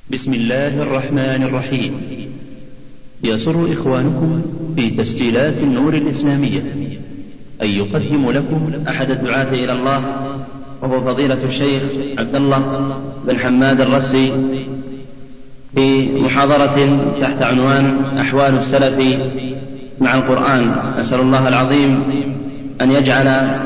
بسم الله الرحمن الرحيم. يسر إخوانكم في تسجيلات النور الإسلامية أن يقدم لكم أحد الدعاة إلى الله، وهو فضيلة الشيخ عبد الله بن حماد الرسي، في محاضرة تحت عنوان أحوال السلف مع القرآن. أسأل الله العظيم أن يجعل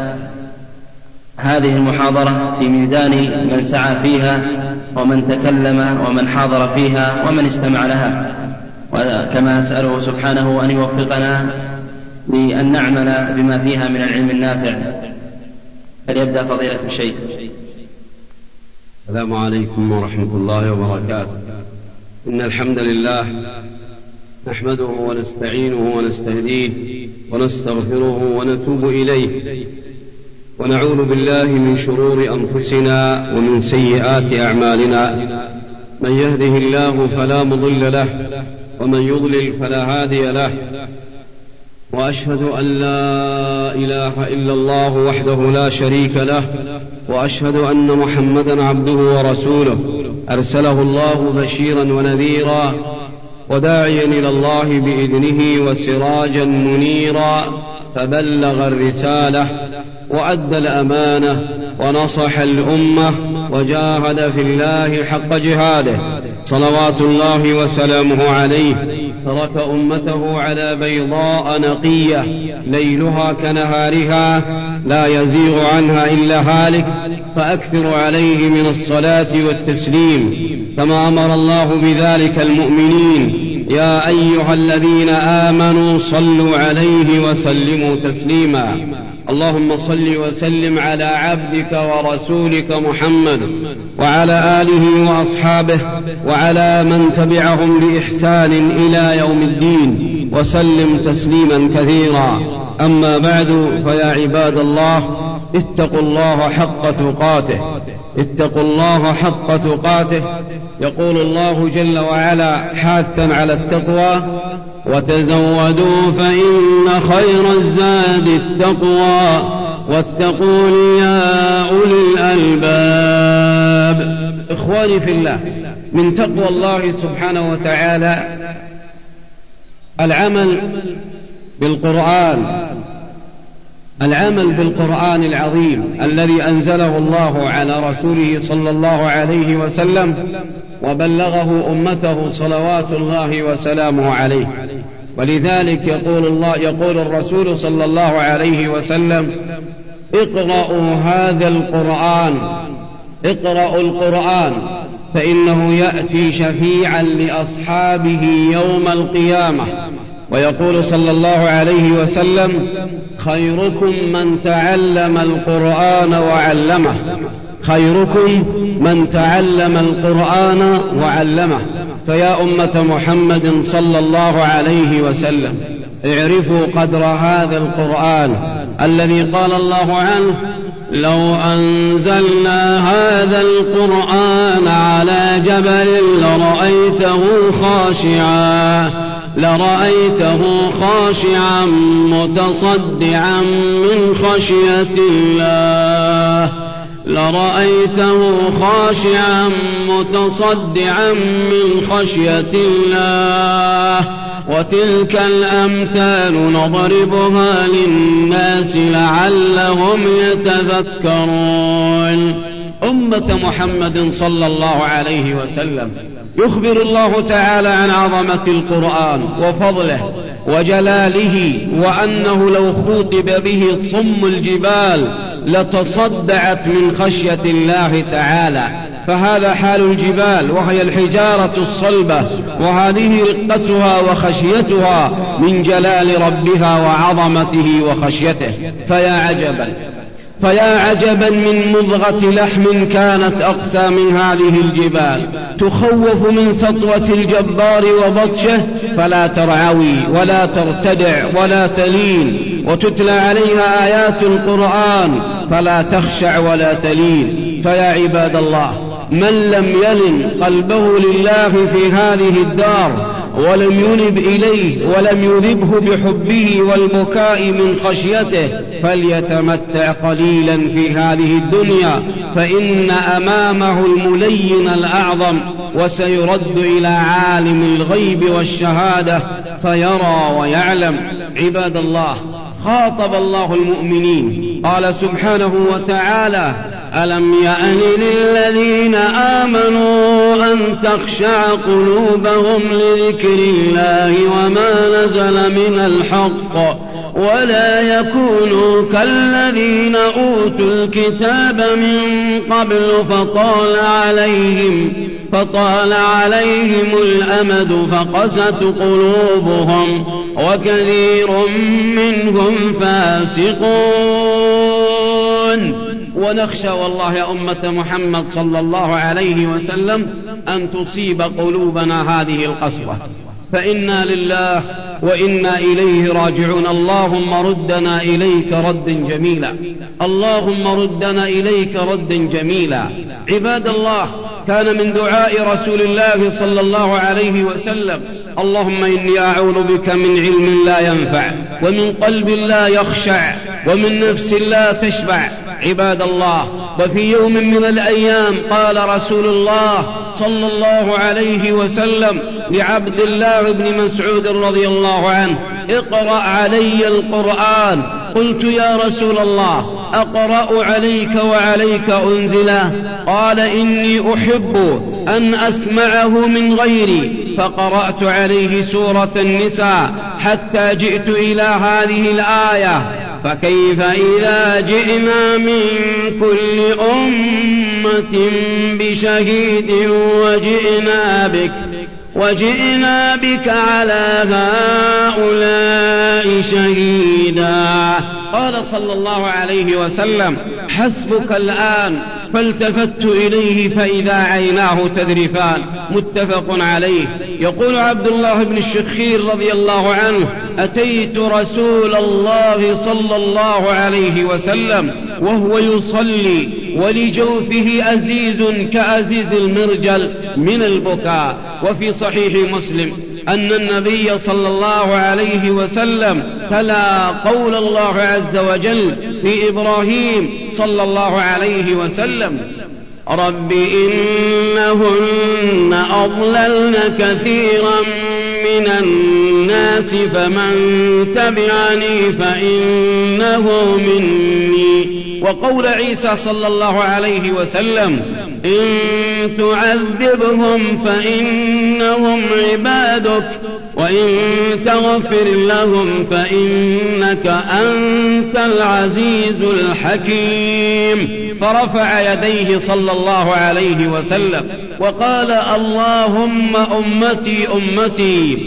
هذه المحاضرة في ميزان من سعى فيها ومن تكلم ومن حاضر فيها ومن استمع لها، وكما أسأله سبحانه أن يوفقنا لأن نعمل بما فيها من العلم النافع. فليبدأ فضيلة الشيخ. السلام عليكم ورحمة الله وبركاته. إن الحمد لله نحمده ونستعينه ونستهديه ونستغفره ونتوب إليه، ونعوذ بالله من شرور أنفسنا ومن سيئات أعمالنا. من يهده الله فلا مضل له، ومن يضلل فلا هادي له. وأشهد أن لا إله إلا الله وحده لا شريك له، وأشهد أن محمدا عبده ورسوله، أرسله الله بشيرا ونذيرا وداعيا إلى الله بإذنه وسراجا منيرا، فبلغ الرسالة وأدى الأمانة ونصح الأمة وجاهد في الله حق جهاده، صلوات الله وسلامه عليه. ترك أمته على بيضاء نقية ليلها كنهارها لا يزيغ عنها إلا هالك، فأكثر عليه من الصلاة والتسليم كما أمر الله بذلك المؤمنين. يا أيها الذين آمنوا صلوا عليه وسلموا تسليما. اللهم صل وسلم على عبدك ورسولك محمد وعلى آله وأصحابه وعلى من تبعهم بإحسان إلى يوم الدين، وسلم تسليما كثيرا. أما بعد، فيا عباد الله، اتقوا الله حق تقاته، اتقوا الله حق تقاته. يقول الله جل وعلا حاثا على التقوى: وتزودوا فإن خير الزاد التقوى واتقون يا أولي الألباب. إخواني في الله، من تقوى الله سبحانه وتعالى العمل بالقرآن العظيم الذي أنزله الله على رسوله صلى الله عليه وسلم وبلغه أمته صلوات الله وسلامه عليه. ولذلك يقول الرسول صلى الله عليه وسلم: اقرأوا هذا القرآن، اقرأوا القرآن فإنه يأتي شفيعا لأصحابه يوم القيامة. ويقول صلى الله عليه وسلم: خيركم من تعلم القرآن وعلمه، خيركم من تعلم القرآن وعلمه. فيا أمة محمد صلى الله عليه وسلم، اعرفوا قدر هذا القرآن الذي قال الله عنه: لو أنزلنا هذا القرآن على جبل لرأيته خاشعا متصدعا من خشية الله، لرأيته خاشعا متصدعا من خشية الله. وتلك الأمثال نضربها للناس لعلهم يتذكرون. أمة محمد صلى الله عليه وسلم، يخبر الله تعالى عن عظمة القرآن وفضله وجلاله، وأنه لو خوطب به صم الجبال لتصدعت من خشية الله تعالى. فهذا حال الجبال، وهي الحجارة الصلبة، وهذه رقتها وخشيتها من جلال ربها وعظمته وخشيته. فيا عجبا من مضغة لحم كانت أقسى من هذه الجبال، تخوف من سطوة الجبار وبطشه، فلا ترعوي ولا ترتدع ولا تلين، وتتلى عليها آيات القرآن فلا تخشع ولا تلين. فيا عباد الله، من لم يلن قلبه لله في هذه الدار ولم ينب إليه ولم يذبه بحبه والبكاء من خشيته فليتمتع قليلا في هذه الدنيا، فإن أمامه الملين الأعظم، وسيرد إلى عالم الغيب والشهادة فيرى ويعلم. عباد الله، خاطب الله المؤمنين قال سبحانه وتعالى: ألم يأن للذين آمنوا أن تخشع قلوبهم لذكر الله وما نزل من الحق ولا يكونوا كالذين أوتوا الكتاب من قبل فطال عليهم الأمد فقست قلوبهم وكثير منهم فاسقون. ونخشى والله يا أمة محمد صلى الله عليه وسلم أن تصيب قلوبنا هذه القسوة، فإنا لله وإنا إليه راجعون. اللهم ردنا إليك ردا جميلا، اللهم ردنا إليك ردا جميلا. عباد الله، كان من دعاء رسول الله صلى الله عليه وسلم: اللهم إني أعوذ بك من علم لا ينفع ومن قلب لا يخشع ومن نفس لا تشبع. عباد الله، وفي يوم من الأيام قال رسول الله صلى الله عليه وسلم لعبد الله بن مسعود رضي الله عنه: اقرأ علي القرآن. قلت: يا رسول الله، أقرأ عليك وعليك أنزله؟ قال: إني أحب أن أسمعه من غيري. فقرأت عليه سورة النساء حتى جئت إلى هذه الآية: فكيف إذا جئنا من كل أمة بشهيد وجئنا بك على هؤلاء شهيدا. قال صلى الله عليه وسلم: حسبك الآن. فالتفت إليه فإذا عيناه تذرفان. متفق عليه. يقول عبد الله بن الشخير رضي الله عنه: أتيت رسول الله صلى الله عليه وسلم وهو يصلي ولجوفه أزيز كأزيز المرجل من البكاء. وفي صحيح مسلم أن النبي صلى الله عليه وسلم تلا قول الله عز وجل في إبراهيم صلى الله عليه وسلم: رب إنهن أضللن كثيرا من الناس فمن تبعني فإنه مني. وقول عيسى صلى الله عليه وسلم: إن تعذبهم فإنهم عبادك وإن تغفر لهم فإنك أنت العزيز الحكيم. فرفع يديه صلى الله عليه وسلم وقال: اللهم أمتي أمتي.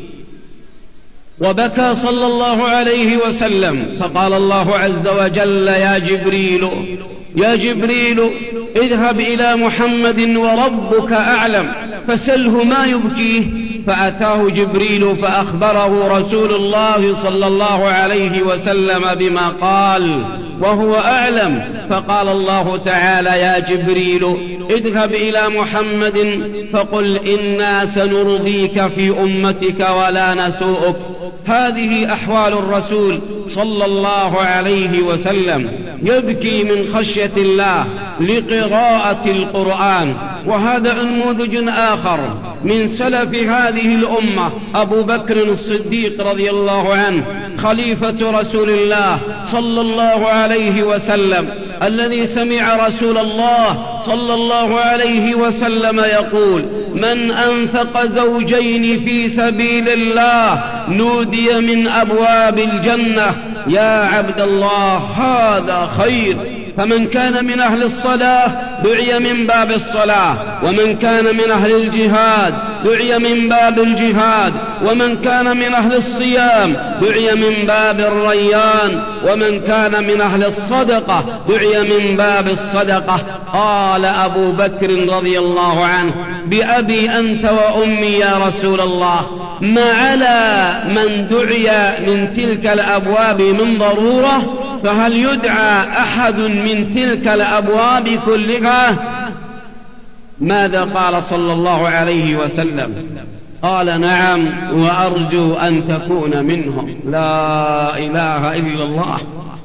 وبكى صلى الله عليه وسلم. فقال الله عز وجل: يا جبريل اذهب إلى محمد وربك أعلم فسله ما يبكيه. فأتاه جبريل فأخبره رسول الله صلى الله عليه وسلم بما قال وهو أعلم. فقال الله تعالى: يا جبريل اذهب إلى محمد فقل إنا سنرضيك في أمتك ولا نسوءك. هذه أحوال الرسول صلى الله عليه وسلم، يبكي من خشية الله لقراءة القرآن. وهذا نموذج آخر من سلف هذه الأمة: أبو بكر الصديق رضي الله عنه خليفة رسول الله صلى الله عليه وسلم، الذي سمع رسول الله صلى الله عليه وسلم يقول: من أنفق زوجين في سبيل الله نودي من أبواب الجنة. يا عبد الله، هذا خير. فمن كان من أهل الصلاة دعي من باب الصلاة، ومن كان من أهل الجهاد دعي من باب الجهاد، ومن كان من أهل الصيام دعي من باب الريان، ومن كان من أهل الصدقة دعي من باب الصدقة. قال أبو بكر رضي الله عنه: بأبي أنت وأمي يا رسول الله، ما على من دعي من تلك الأبواب من ضرورة، فهل يدعى أحد من تلك الأبواب كلها؟ ماذا قال صلى الله عليه وسلم؟ قال نعم وأرجو أن تكون منهم. لا إله إلا الله.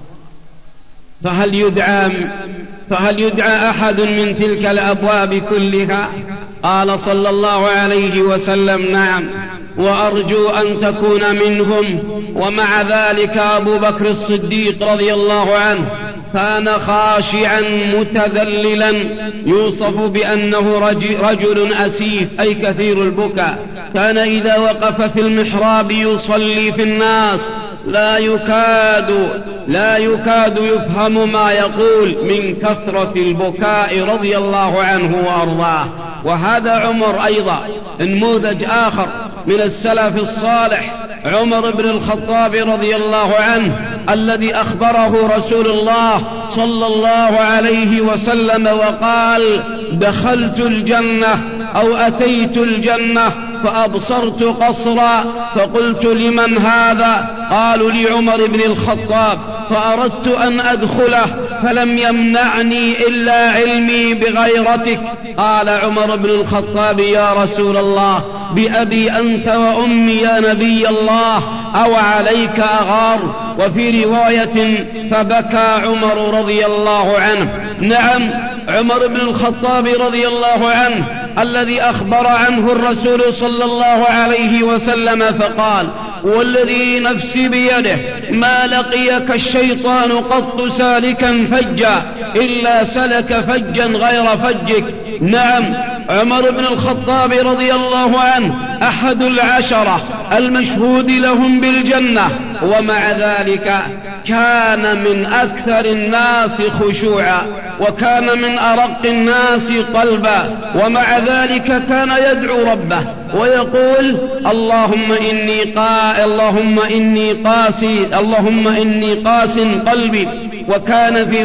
فهل يدعى أحد من تلك الأبواب كلها؟ قال صلى الله عليه وسلم نعم وأرجو أن تكون منهم. ومع ذلك أبو بكر الصديق رضي الله عنه كان خاشعا متذللا، يوصف بأنه رجل أسيف أي كثير البكاء. كان إذا وقف في المحراب يصلي في الناس لا يكاد يفهم ما يقول من كثرة البكاء رضي الله عنه وأرضاه. وهذا عمر أيضا نموذج آخر من السلف الصالح، عمر بن الخطاب رضي الله عنه الذي أخبره رسول الله صلى الله عليه وسلم وقال دخلت الجنة أو أتيت الجنة فأبصرت قصرا فقلت لمن هذا؟ قالوا لعمر بن الخطاب، فأردت أن أدخله فلم يمنعني إلا علمي بغيرتك. قال عمر بن الخطاب يا رسول الله بأبي أنت وأمي يا نبي الله أو عليك أغار؟ وفي رواية فبكى عمر رضي الله عنه. نعم عمر بن الخطاب رضي الله عنه الذي أخبر عنه الرسول صلى الله عليه وسلم فقال والذي نفسي بيده ما لقيك الشيطان قط سالكا فجا إلا سلك فجا غير فجك. نعم عمر بن الخطاب رضي الله عنه أحد العشرة المشهود لهم بالجنة، ومع ذلك كان من أكثر الناس خشوعا وكان من أرق الناس قلبا، ومع ذلك كان يدعو ربه ويقول اللهم إني قاس قلبي، وكان في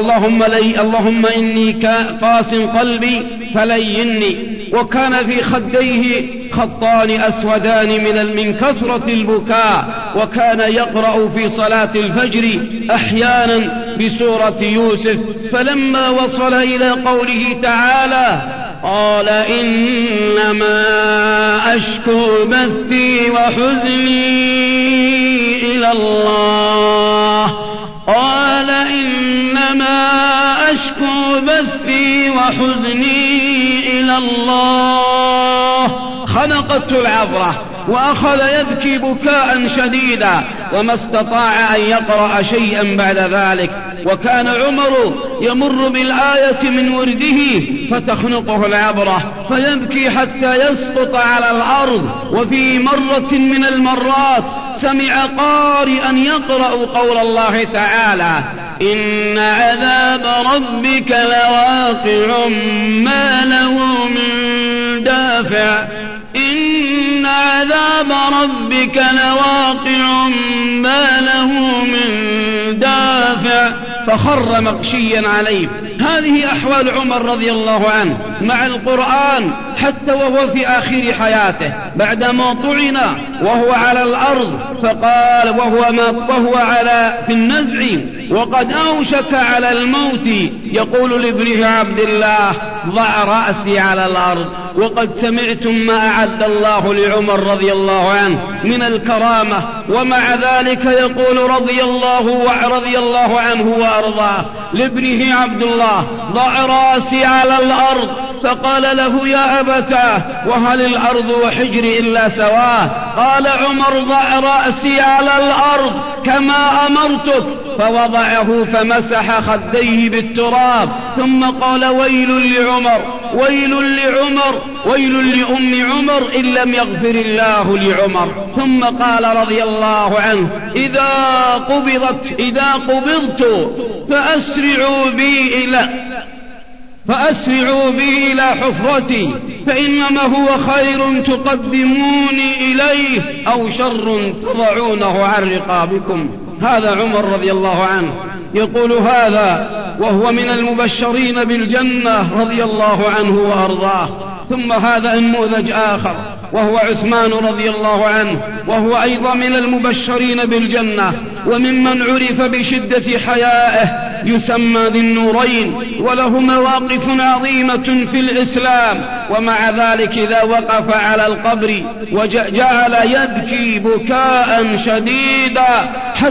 اللهم إني قاس قلبي فليني. وكان في خديه خطان أسودان من كثرة البكاء، وكان يقرأ في صلاة الفجر أحيانا بسورة يوسف. فلما وصل إلى قوله تعالى قال إنما أشكو بثي وحزني إلى الله، قال إنما أشكو بثي وحزني إلى الله، خنقته العبرة وأخذ يبكي بكاء شديدا وما استطاع أن يقرأ شيئا بعد ذلك. وكان عمر يمر بالآية من ورده فتخنقه العبرة فيبكي حتى يسقط على الأرض. وفي مرة من المرات سمع قارئا يقرأ قول الله تعالى إن عذاب ربك لواقع ما له من دافع، إن عذاب ربك لواقع ما له من دافع، فخر مغشيا عليه. هذه أحوال عمر رضي الله عنه مع القرآن حتى وهو في آخر حياته بعدما طعن وهو على الأرض، فقال وهو في النزع وقد أوشك على الموت يقول لابنه عبد الله ضع رأسي على الأرض. وقد سمعتم ما أعد الله لعمر رضي الله عنه من الكرامة، ومع ذلك يقول رضي الله عنه وأرضاه لابنه عبد الله ضع رأسي على الأرض، فقال له يا أبتاه وهل الأرض وحجري إلا سواه؟ قال عمر ضع رأسي على الأرض كما أمرتك، فوضعه فمسح خديه بالتراب ثم قال ويل لأم عمر إن لم يغفر الله لعمر. ثم قال رضي الله عنه إذا قبضت فأسرعوا بي إلى حفرتي فإنما هو خير تقدموني إليه أو شر تضعونه عن رقابكم. هذا عمر رضي الله عنه يقول هذا وهو من المبشرين بالجنة رضي الله عنه وأرضاه. ثم هذا نموذج آخر وهو عثمان رضي الله عنه، وهو أيضا من المبشرين بالجنة وممن عرف بشدة حيائه، يسمى ذي النورين، وله مواقف عظيمة في الإسلام. ومع ذلك إذا وقف على القبر وجعل يبكي بكاء شديدا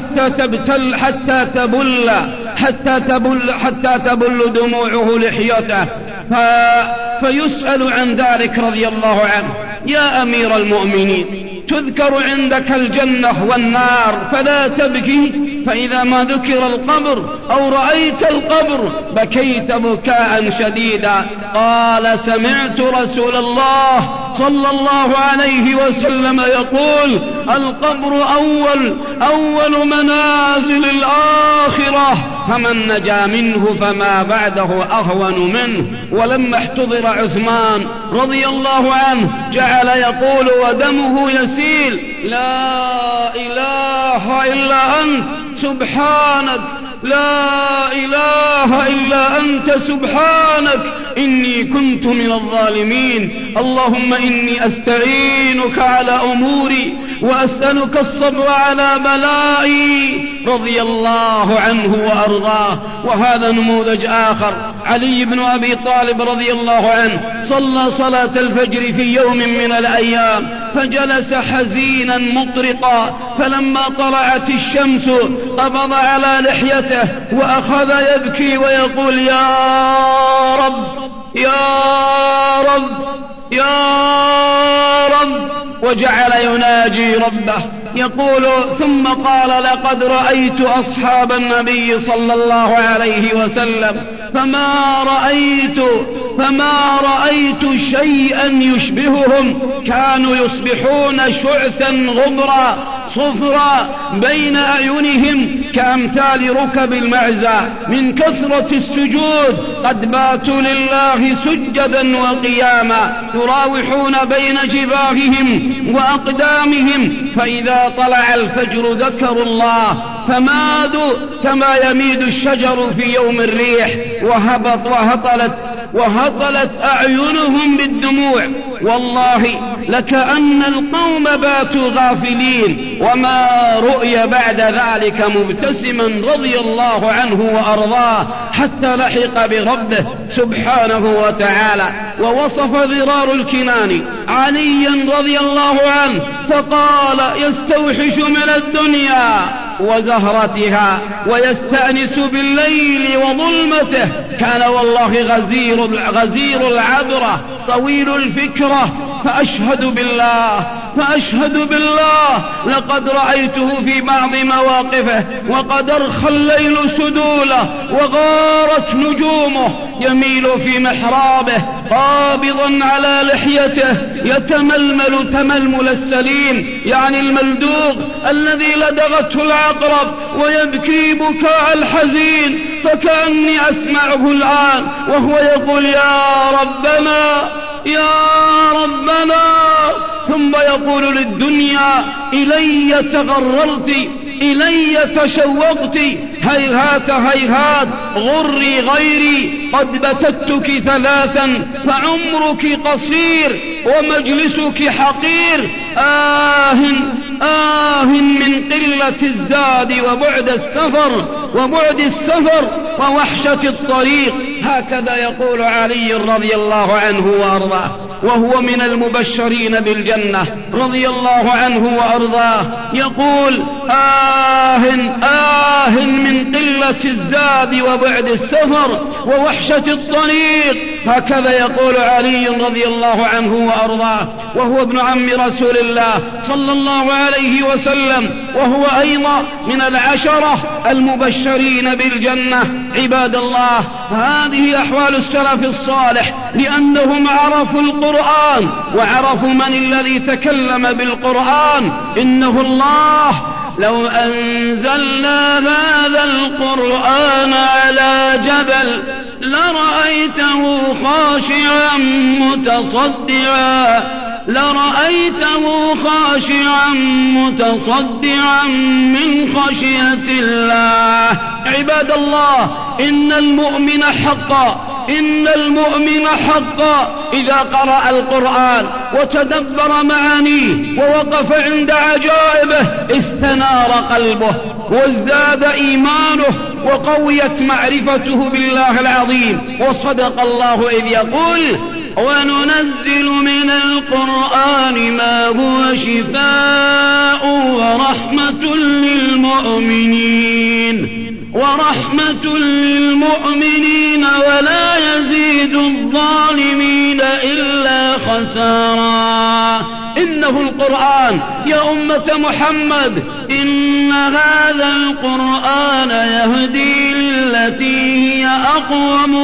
حتى تبل دموعه لحيته، فيسأل عن ذلك رضي الله عنه: يا أمير المؤمنين، تذكر عندك الجنة والنار فلا تبكي، فإذا ما ذكر القبر أو رأيت القبر بكيت بكاء شديدا؟ قال: سمعت رسول الله صلى الله عليه وسلم يقول: القبر أول منازل الآخرة، فمن نجا منه فما بعده أهون منه. ولما احتضر عثمان رضي الله عنه جعل يقول ودمه يسيل: لا إله إلا أنت سبحانك، لا إله إلا أنت سبحانك، إني كنت من الظالمين، اللهم إني أستعينك على أموري وأسألك الصبر على بلائي، رضي الله عنه وأرضاه. وهذا نموذج آخر: علي بن أبي طالب رضي الله عنه صلى صلاة الفجر في يوم من الأيام فجلس حزينا مطرقا، فلما طلعت الشمس قبض على لحيته وأخذ يبكي ويقول: يا رب يا رب يا رب، وجعل يناجي ربه يقول: ثم قال: لقد رأيت أصحاب النبي صلى الله عليه وسلم فما رأيت شيئا يشبههم، كانوا يصبحون شعثا غبرا صفرا بين أعينهم كأمثال ركب المعزى من كثرة السجود، قد باتوا لله سجدا وقياما، يراوحون بين جباههم وأقدامهم، فإذا طلع الفجر ذكروا الله فمادوا كما يميد الشجر في يوم الريح، وهطلت أعينهم بالدموع، والله لكأن القوم باتوا غافلين، وما رؤي بعد ذلك مبتسما رضي الله عنه وأرضاه حتى لحق بربه سبحانه وتعالى. ووصف ضرار الكناني عليا رضي الله عنه فقال: يستوحش من الدنيا وزهرتها ويستأنس بالليل وظلمته، كان والله غزير العبرة طويل الفكرة، فأشهد بالله لقد رأيته في بعض مواقفه وقد أرخى الليل سدوله وغارت نجومه، يميل في محرابه قابضا على لحيته يتململ تململ السليم، يعني الملدوغ الذي لدغته العقرب، ويبكي بكاء الحزين، فكأني أسمعه الآن وهو يقول: يا ربنا يا ربنا، ثم يقول للدنيا: إلي تغررت، إلي تشوقت، هيهات هيهات، غري غيري، قد بتتك ثلاثا فعمرك قصير ومجلسك حقير، آه من قلة الزاد وبعد السفر ووحشة الطريق. هكذا يقول علي رضي الله عنه وأرضاه، وهو من المبشرين بالجنة رضي الله عنه وأرضاه، يقول: من قلة الزاد وبعد السفر ووحشة الطريق. هكذا يقول علي رضي الله عنه وأرضاه، وهو ابن عم رسول الله صلى الله عليه وسلم، وهو أيضا من العشرة المبشرين بالجنة. عباد الله، هذه أحوال السلف الصالح، لأنهم عرفوا القرآن وعرفوا من الذي تكلم بالقرآن. إنه الله: لو أنزلنا هذا القرآن على جبل لرأيته خاشعا متصدعا من خشية الله. عباد الله، إن المؤمن حقا إن المؤمن حقا إذا قرأ القرآن وتدبر معانيه ووقف عند عجائبه استنار قلبه وازداد إيمانه وقويت معرفته بالله العظيم. وصدق الله إذ يقول: وننزل من القرآن ما هو شفاء ورحمة للمؤمنين ولا يزيد الظالمين إلا خسارا. إنه القرآن يا أمة محمد، إن هذا القرآن يهدي للتي هي أقوم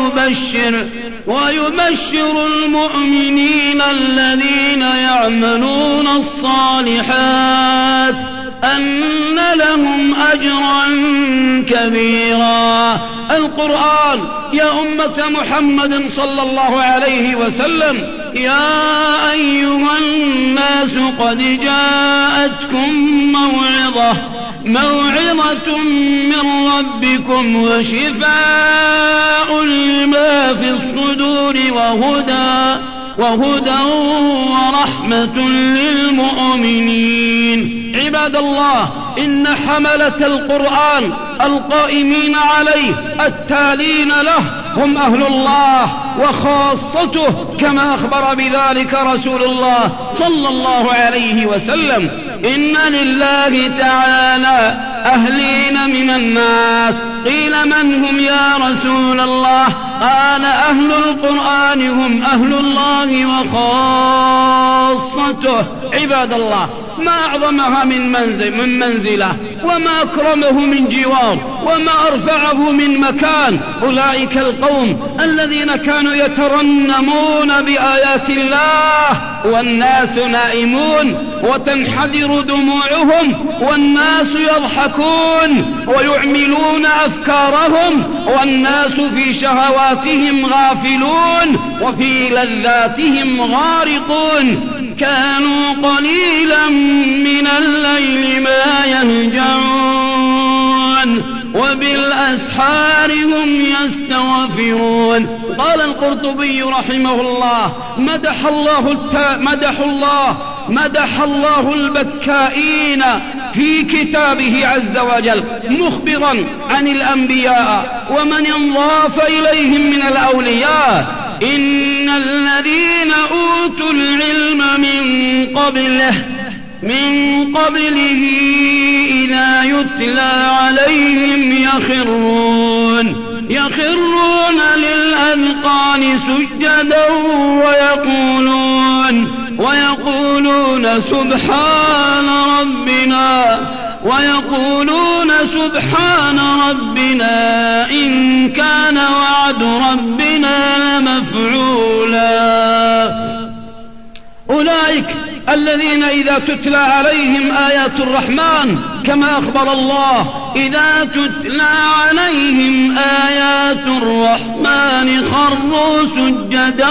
ويبشر المؤمنين الذين يعملون الصالحات أن لهم أجرا كبيرا. القرآن يا أمة محمد صلى الله عليه وسلم: يا أيها الناس قد جاءتكم موعظة من ربكم وشفاء لما في الصدور وهدى ورحمة للمؤمنين. عباد الله، إن حملة القرآن القائمين عليه التالين له هم أهل الله وخاصته، كما أخبر بذلك رسول الله صلى الله عليه وسلم: إن لله تعالى أهلين من الناس. قيل: من هم يا رسول الله؟ قال: أهل القرآن هم أهل الله وخاصته. عباد الله، ما أعظمها من منزلة، وما أكرمه من جوار، وما أرفعه من مكان. أولئك القوم الذين كانوا يترنمون بآيات الله والناس نائمون وتنحدر دموعهم والناس يضحكون ويعملون أفكارهم والناس في شهواتهم غافلون وفي لذاتهم غارقون. كانوا قليلا من الليل ما يهجعون وبالأسحار هم يستغفرون. قال القرطبي رحمه الله: مدح الله البكائين في كتابه عز وجل، مخبرا عن الأنبياء ومن انضاف إليهم من الأولياء: إن الذين أوتوا العلم من قبله إذا يتلى عليهم يخرون للأذقان سجدا ويقولون سبحان ربنا إن كان وعد ربنا مفعولا. أولئك الذين إذا تتلى عليهم آيات الرحمن، كما أخبر الله: إذا تتلى عليهم آيات الرحمن خروا سجدا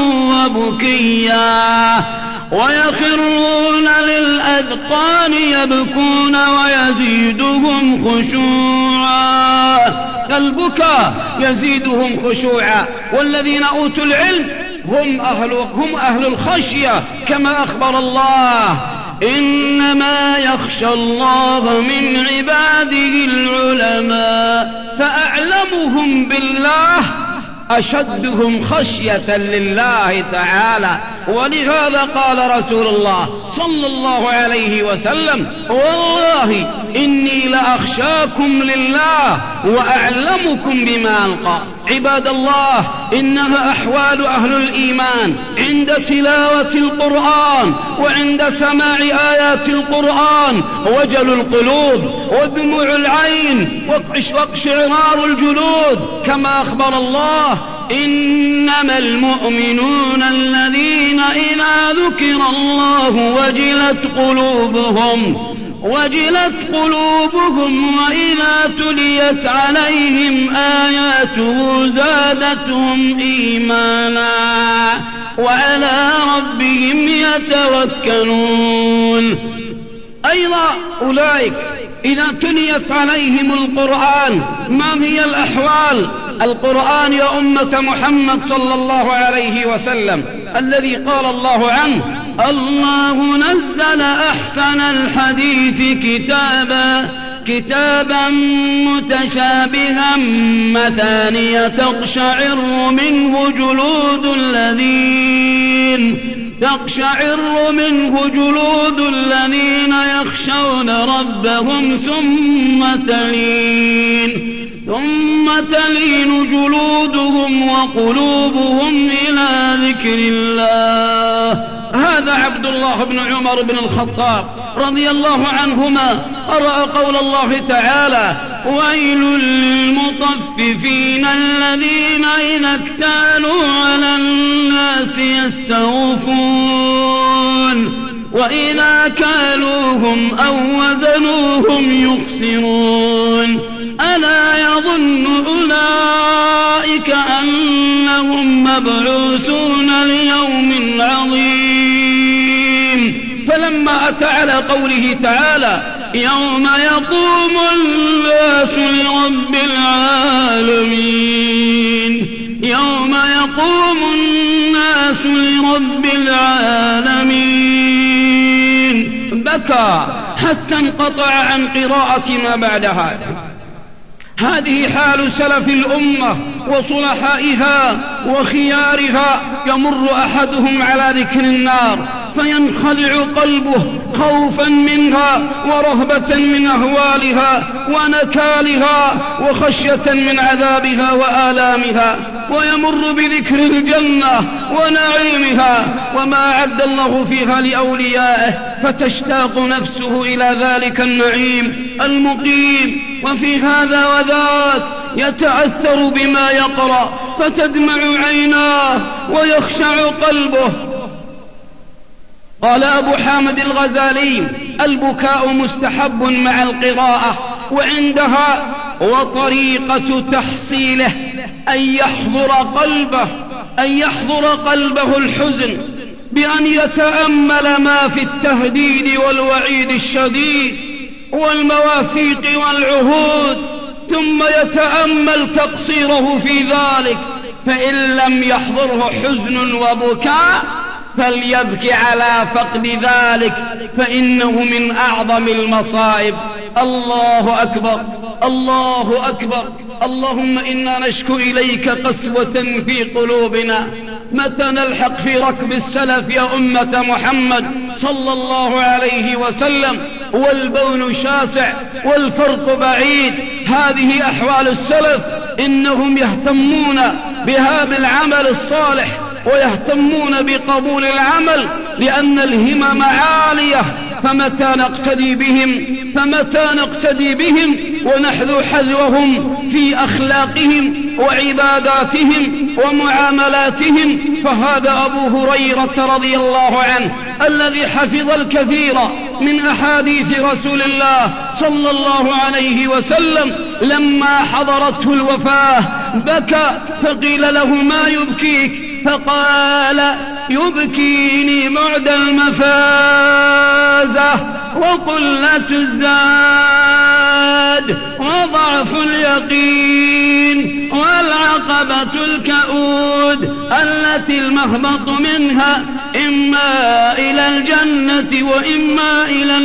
وبكيا ويخرون للأذقان يبكون ويزيدهم خشوعا. البكاء يزيدهم خشوعا. والذين أوتوا العلم هم أهل الخشية، كما أخبر الله: إنما يخشى الله من عباده العلماء فأعلمهم بالله أشدهم خشية لله تعالى. ولهذا قال رسول الله صلى الله عليه وسلم: والله إني لأخشاكم لله وأعلمكم بما ألقى. عباد الله، إنها أحوال أهل الإيمان عند تلاوة القرآن وعند سماع آيات القرآن: وجل القلوب ودموع العين واقشعرار الجلود، كما أخبر الله: إنما المؤمنون الذين إذا ذكر الله وجلت قلوبهم وإذا تليت عليهم آياته زادتهم إيمانا وعلى ربهم يتوكلون. أيضا أولئك إذا تليت عليهم القرآن ما هي الأحوال القرآن يا أمة محمد صلى الله عليه وسلم الذي قال الله عنه: الله نزل أحسن الحديث كتابا متشابها مثانية تقشعر منه جلود الذين يخشون ربهم ثم تلين جلودهم وقلوبهم إلى ذكر الله. هذا عبد الله بن عمر بن الخطاب رضي الله عنهما قرأ قول الله تعالى: ويل للمطففين الذين إذا اكتالوا على الناس يستوفون وإذا كالوهم أو وزنوهم يخسرون ألا يظن أولئك أنهم مبعوثون ليوم عظيم. فلما أتى على قوله تعالى: يوم يقوم الناس لرب العالمين بكى حتى انقطع عن قراءة ما بعد هذا. هذه حال سلف الأمة وصلحائها وخيارها. يمر أحدهم على ذكر النار فينخلع قلبه خوفا منها ورهبة من أهوالها ونكالها وخشية من عذابها وآلامها، ويمر بذكر الجنة ونعيمها وما أعد الله فيها لأوليائه فتشتاق نفسه إلى ذلك النعيم المقيم. وفي هذا وذاك يتأثر بما يقرأ فتدمع عيناه ويخشع قلبه. قال أبو حامد الغزالي: البكاء مستحب مع القراءة وعندها، وطريقة تحصيله أن يحضر قلبه الحزن بأن يتأمل ما في التهديد والوعيد الشديد والمواثيق والعهود، ثم يتأمل تقصيره في ذلك، فإن لم يحضره حزن وبكاء فليبكي على فقد ذلك فإنه من أعظم المصائب. الله أكبر، الله أكبر. اللهم إنا نشكو إليك قسوة في قلوبنا. متى نلحق في ركب السلف يا أمة محمد صلى الله عليه وسلم؟ والبون شاسع والفرق بعيد. هذه أحوال السلف، إنهم يهتمون بها بالعمل الصالح ويهتمون بقبول العمل لأن الهمم عالية. فمتى نقتدي بهم ونحذو حذوهم في أخلاقهم وعباداتهم ومعاملاتهم؟ فهذا أبو هريرة رضي الله عنه الذي حفظ الكثير من أحاديث رسول الله صلى الله عليه وسلم لما حضرته الوفاة بكى، فقيل له: ما يبكيك؟ فقال: يبكيني بعد المفازة وقلة الزاد وضعف اليقين والعقبة الكؤود التي المهبط منها إما إلى الجنة وإما إلى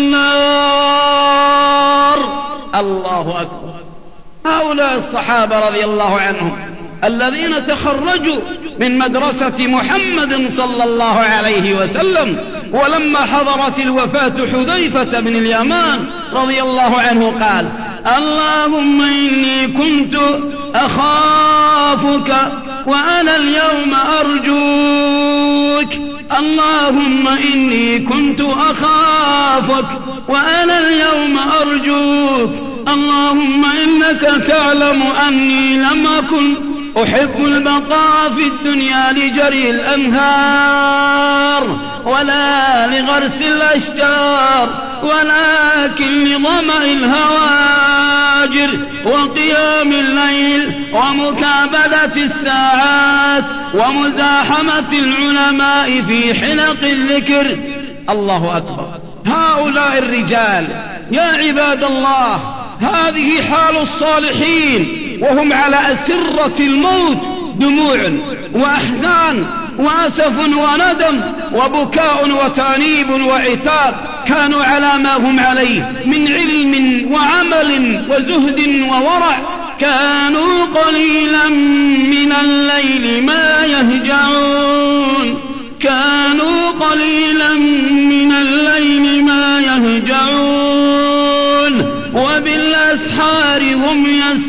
النار. الله أكبر. هؤلاء الصحابة رضي الله عنهم الذين تخرجوا من مدرسة محمد صلى الله عليه وسلم، ولما حضرت الوفاة حذيفة بن اليمان رضي الله عنه قال: اللهم إني كنت أخافك وأنا اليوم أرجوك. اللهم إني كنت أخافك وأنا اليوم أرجوك. اللهم إنك تعلم أني لم أكن أحب البقاء في الدنيا لجري الأنهار ولا لغرس الأشجار، ولكن لظمأ الهواجر وقيام الليل ومكابدة الساعات ومزاحمة العلماء في حلق الذكر. الله أكبر. هؤلاء الرجال يا عباد الله هذه حال الصالحين وهم على أسرة الموت دموع وأحزان وأسف وندم وبكاء وتأنيب وعتاب، كانوا على ما هم عليه من علم وعمل وزهد وورع. كانوا قليلا من الليل ما يهجعون، كانوا قليلا من الليل ما يهجعون، وبالأسحار هم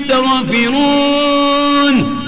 يستغفرون.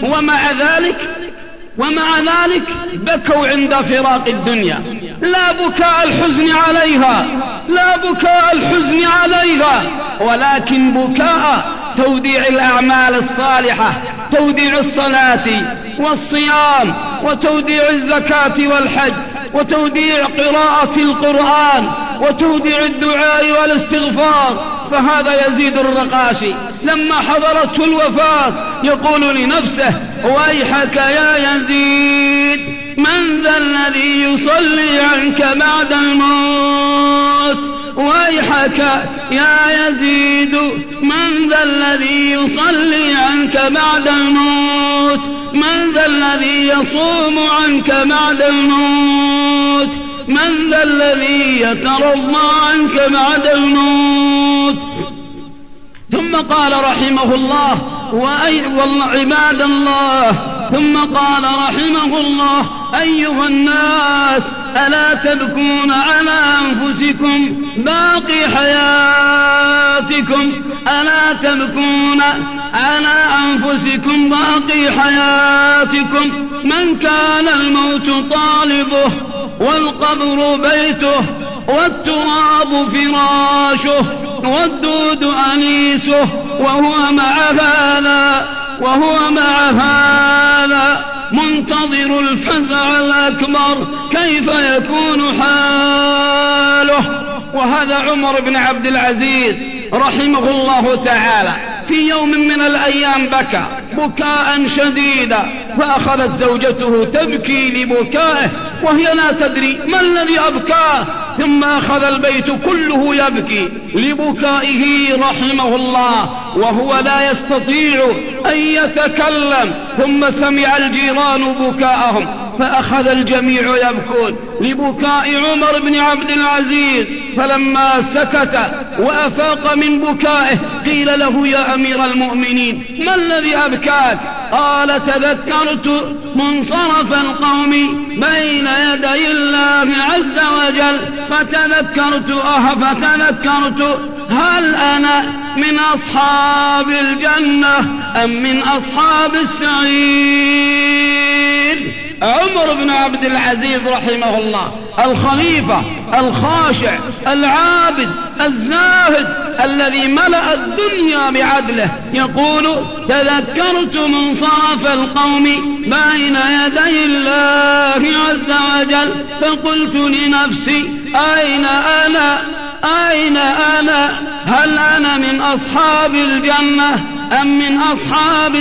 ومع ذلك بكوا عند فراق الدنيا، لا بكاء الحزن عليها، لا بكاء الحزن عليها، ولكن بكاء توديع الأعمال الصالحة، توديع الصلاة والصيام، وتوديع الزكاة والحج، وتوديع قراءة القرآن، وتوديع الدعاء والاستغفار. فهذا يزيد الرقاشي لما حضرته الوفاة يقول لنفسه: ويحك يا يزيد، من ذا الذي يصلي عنك بعد الموت؟ ويحك يا يزيد، من ذا الذي يصلي عنك بعد الموت؟ من ذا الذي يصوم عنك بعد الموت؟ من ذا الذي يترضى عنك بعد الموت؟ ثم قال رحمه الله: والله عباد الله، ثم قال رحمه الله: أيها الناس، ألا تبكون على أنفسكم باقي حياتكم؟ ألا تبكون على أنفسكم باقي حياتكم؟ من كان الموت طالبه، والقبر بيته، والتراب فراشه، والدود أنيسه، وهو مع هذا منتظر الفزع الأكبر، كيف يكون حاله؟ وهذا عمر بن عبد العزيز رحمه الله تعالى في يوم من الأيام بكى بكاء شديدا، فأخذت زوجته تبكي لبكائه وهي لا تدري ما الذي أبكاه، ثم أخذ البيت كله يبكي لبكائه رحمه الله وهو لا يستطيع أن يتكلم. ثم سمع الجيران بكاءهم فأخذ الجميع يبكون لبكاء عمر بن عبد العزيز، فلما سكت وأفاق من بكائه قيل له: يا أمير المؤمنين، ما الذي أبكاك؟ قال: تذكرت منصرف القوم بين يدي الله عز وجل، فتذكرت هل أنا من أصحاب الجنة أم من أصحاب السعير؟ عمر بن عبد العزيز رحمه الله الخليفة الخاشع العابد الزاهد الذي ملأ الدنيا بعدله يقول: تذكرت منصرف القوم بين يدي الله عز وجل، فقلت لنفسي: أين أنا؟ هل أنا من أصحاب الجنة أم من أصحاب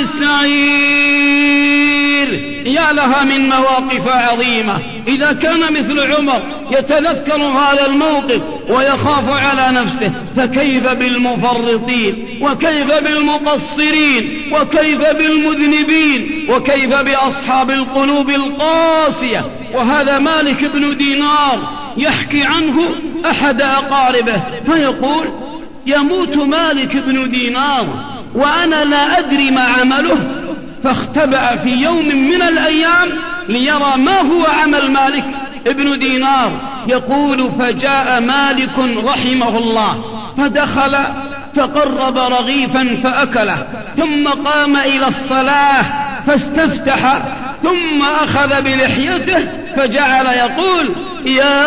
السعير؟ يا لها من مواقف عظيمة. إذا كان مثل عمر يتذكر هذا الموقف ويخاف على نفسه، فكيف بالمفرطين، وكيف بالمقصرين، وكيف بالمذنبين، وكيف بأصحاب القلوب القاسية؟ وهذا مالك بن دينار يحكي عنه أحد أقاربه فيقول: يموت مالك بن دينار وأنا لا أدري ما عمله، فاختبأ في يوم من الأيام ليرى ما هو عمل مالك ابن دينار. يقول: فجاء مالك رحمه الله فدخل فقرب رغيفا فأكله، ثم قام إلى الصلاة فاستفتح، ثم أخذ بلحيته فجعل يقول: يا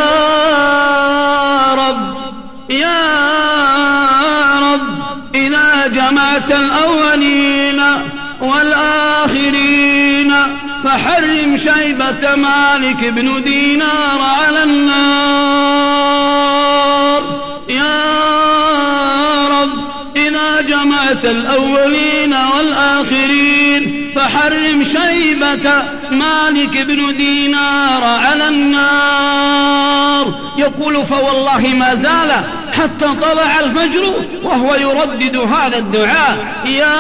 رب إذا جمعت الأولين والآخرين فحرم شيبة مالك بن دينار على النار. يا رب إذا جمعت الأولين والآخرين فحرم شيبة مالك بن دينار على النار. يقول فوالله ما زال حتى طلع الفجر وهو يردد هذا الدعاء: يا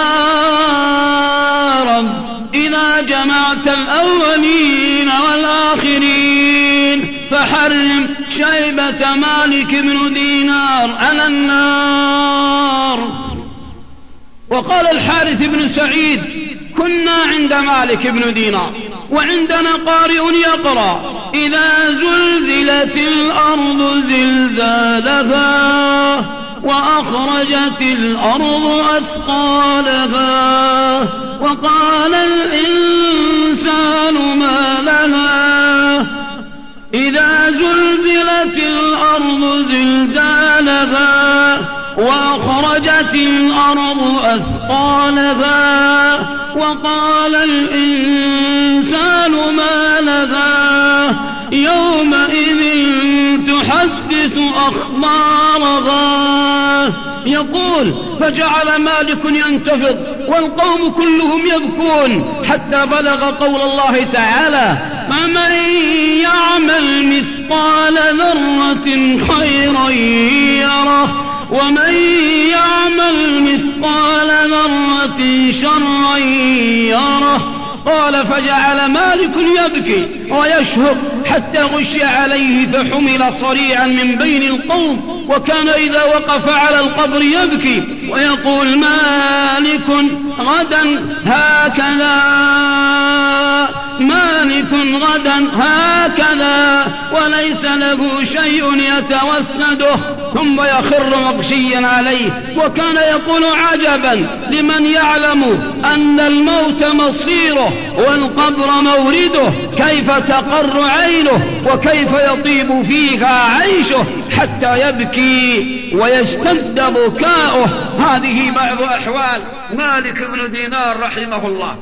رب إذا جمعت الأولين والآخرين فحرم شيبة مالك بن دينار على النار. وقال الحارث بن سعيد: كنا عند مالك بن دينار وعندنا قارئ يقرأ: إذا زلزلت الأرض زلزالها وأخرجت الأرض أثقالها وقال الإنسان ما لها. إذا زلزلت الأرض زلزالها وأخرجت الأرض أثقالها وقال الإنسان ما لها. يومئذ تحدث أخبارها. يقول: فجعل مالك ينتفض والقوم كلهم يبكون حتى بلغ قول الله تعالى: فمن يعمل مثقال ذرة خيرا يره ومن يعمل مثقال ذرة شرا يره. قال: فجعل مالك يبكي ويشهق حتى غشي عليه فحمل صريعا من بين القوم، وكان إذا وقف على القبر يبكي ويقول: مالك غدا هكذا، مالك غدا هكذا، وليس له شيء يتوسده، ثم يخر مغشيا عليه. وكان يقول: عجبا لمن يعلم أن الموت مصيره والقبر مورده، كيف تقر عينه وكيف يطيب فيها عيشه حتى يبكي ويشتد بكاؤه. هذه بعض أحوال مالك بن دينار رحمه الله.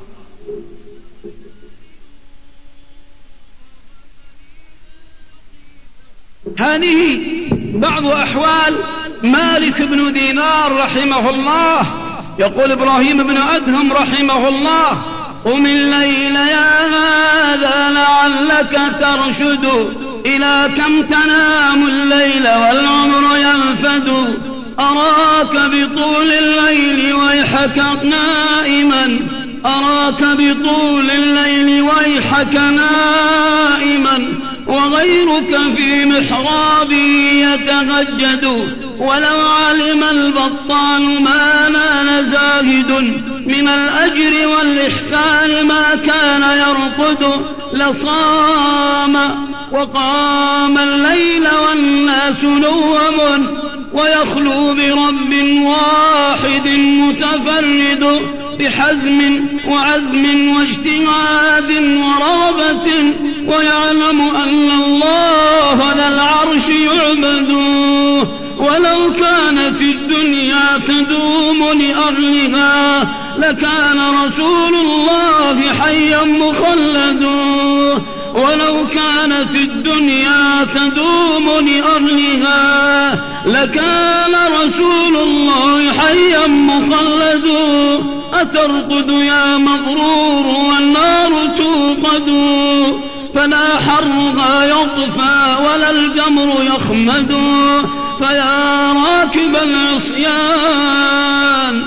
هذه بعض أحوال مالك بن دينار رحمه الله. يقول إبراهيم بن أدهم رحمه الله: قم الليل يا هذا لعلك ترشد، إلى كم تنام الليل والعمر ينفد، أراك بطول الليل ويحك نائما، أراك بطول الليل ويحك نائما، وغيرك في محرابي يتهجد، ولو علم البطال ما نال زاهد من الأجر والإحسان ما كان يرقد، لصام وقام الليل والناس نوم، ويخلو برب واحد متفرد، بحزم وعزم واجتهاد ورغبة، ويعلم أن الله ذا العرش يعبد. ولو كانت الدنيا تدوم لأهلها لكان رسول الله حيا مخلدا، ولو كانت الدنيا تدوم لأهلها لكان رسول الله حيا مخلدا. أترقد يا مغرور والنار توقد، فلا حرها يطفى ولا الجمر يخمد، فيا راكب العصيان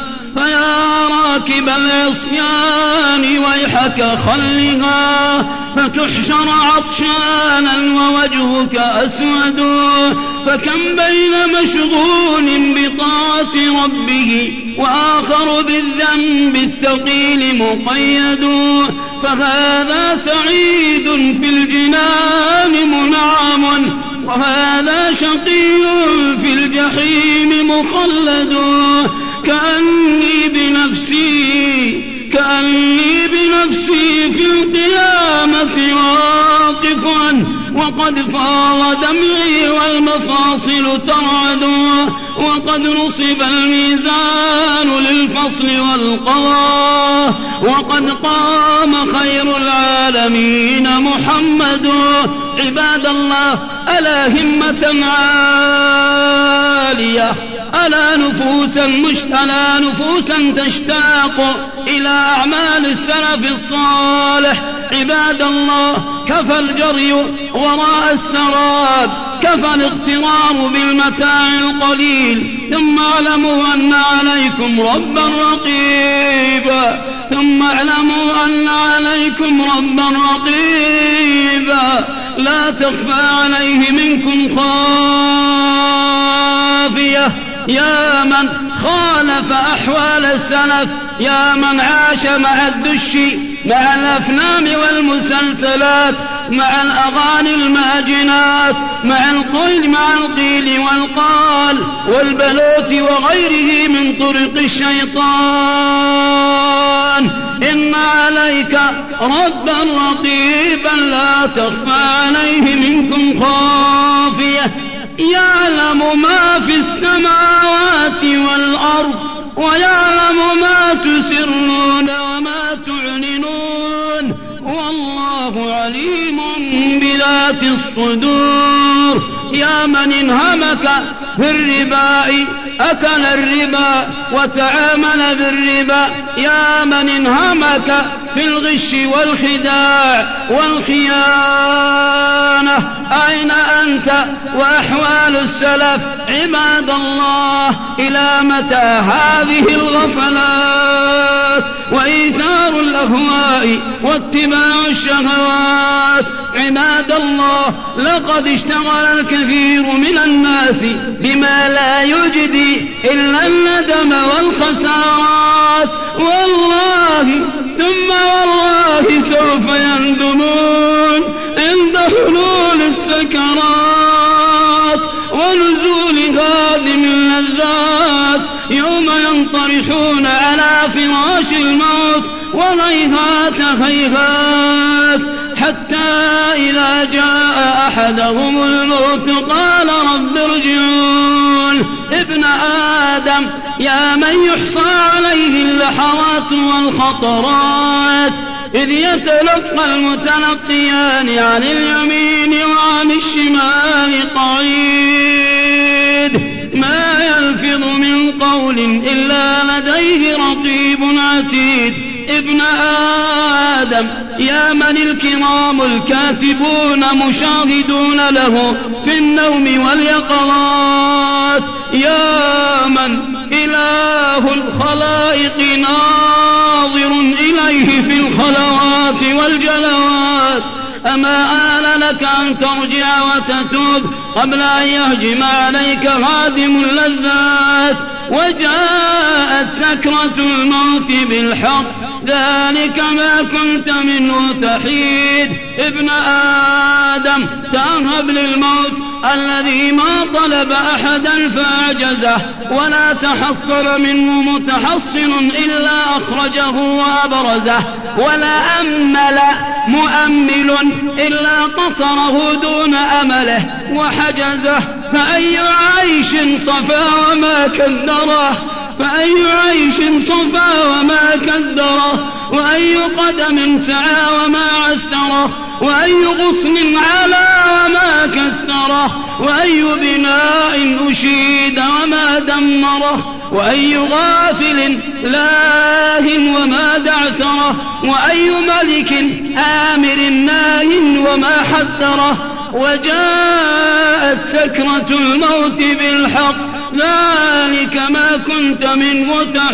ويحك خلها، فتحشر عطشانا ووجهك أسود، فكم بين مشغول بطاعة ربه وآخر بالذنب الثقيل مقيد، فهذا سعيد في الجنان منعم، وهذا شقي في الجحيم مخلد. كأني بنفسي في القيامة واقف، وقد فاض دمعي والمفاصل ترعد، وقد نصب الميزان للفصل والقضاء، وقد قام خير العالمين محمد. عباد الله، ألا همة عالية، ألا نفوسا تشتاق إلى أعمال السلف الصالح. عباد الله، كفى الجري وراء السراب، كفى الاغترار بالمتاع القليل، ثم اعلموا أن عليكم ربا رقيبا لا تخفى عليه منكم خافية. يا من خالف أحوال السلف، يا من عاش مع الدش، مع الأفلام والمسلسلات، مع الأغاني الماجنات، مع القيل والقال والبلوت وغيره من طرق الشيطان. إن عليك ربا رقيبا لا تخفى عليه منكم خافية، يعلم ما في السماوات والأرض، ويعلم ما تسرون وما تعلنون، والله عليم بذات الصدور. يا من انهمك في الربا أكل الربا وتعامل بالربا، يا من انهمك في الغش والخداع والخيانة، أين أنت وأحوال السلف؟ عباد الله، إلى متى هذه الغفلات وإيثار الأهواء واتباع الشهوات؟ عباد الله، لقد اشتغل الكثير من الناس بما لا يجدي إلا الندم والخسارات، والله ثم والله سوف يندمون عند حلول السكرات ونزول هادم اللذات، يوم ينطرحون على فراش الموت، وهيهات هيهات حتى إذا جاء أحدهم الموت قال رب ارجعون. ابن آدم، يا من يحصى عليه اللحظات والخطرات، إذ يتلقى المتلقيان عن اليمين وعن الشمال قعيد، ما يلفظ من قول إلا لديه رقيب عتيد. ابن آدم، يا من الكرام الكاتبون مشاهدون له في النوم واليقظات، يا من إله الخلائق ناظر إليه في الخلوات والجلوات، أما آن لك أن ترجع وتتوب قبل أن يهجم عليك هادم اللذات؟ وجاءت سكرة الموت بالحق، ذلك ما كنت منه تحيد. ابن آدم، ترهب للموت الذي ما طلب أحدا فأعجزه، ولا تحصل منه متحصن إلا أخرجه وأبرزه، ولا أمل مؤمل إلا قصره دون أمله وحجزه. فأي عيش صفا وما كدره، فأي عيش صفا وما كدره، وأي قدم سعى وما عثره، وأي غصن علا وما كسره، وأي بناء أشيد وما دمره، وأي غافل لاه وما دعثره، وأي ملك آمر ناه وما حذره. وجاءت سكرة الموت بالحق، ذلك ما كنت منه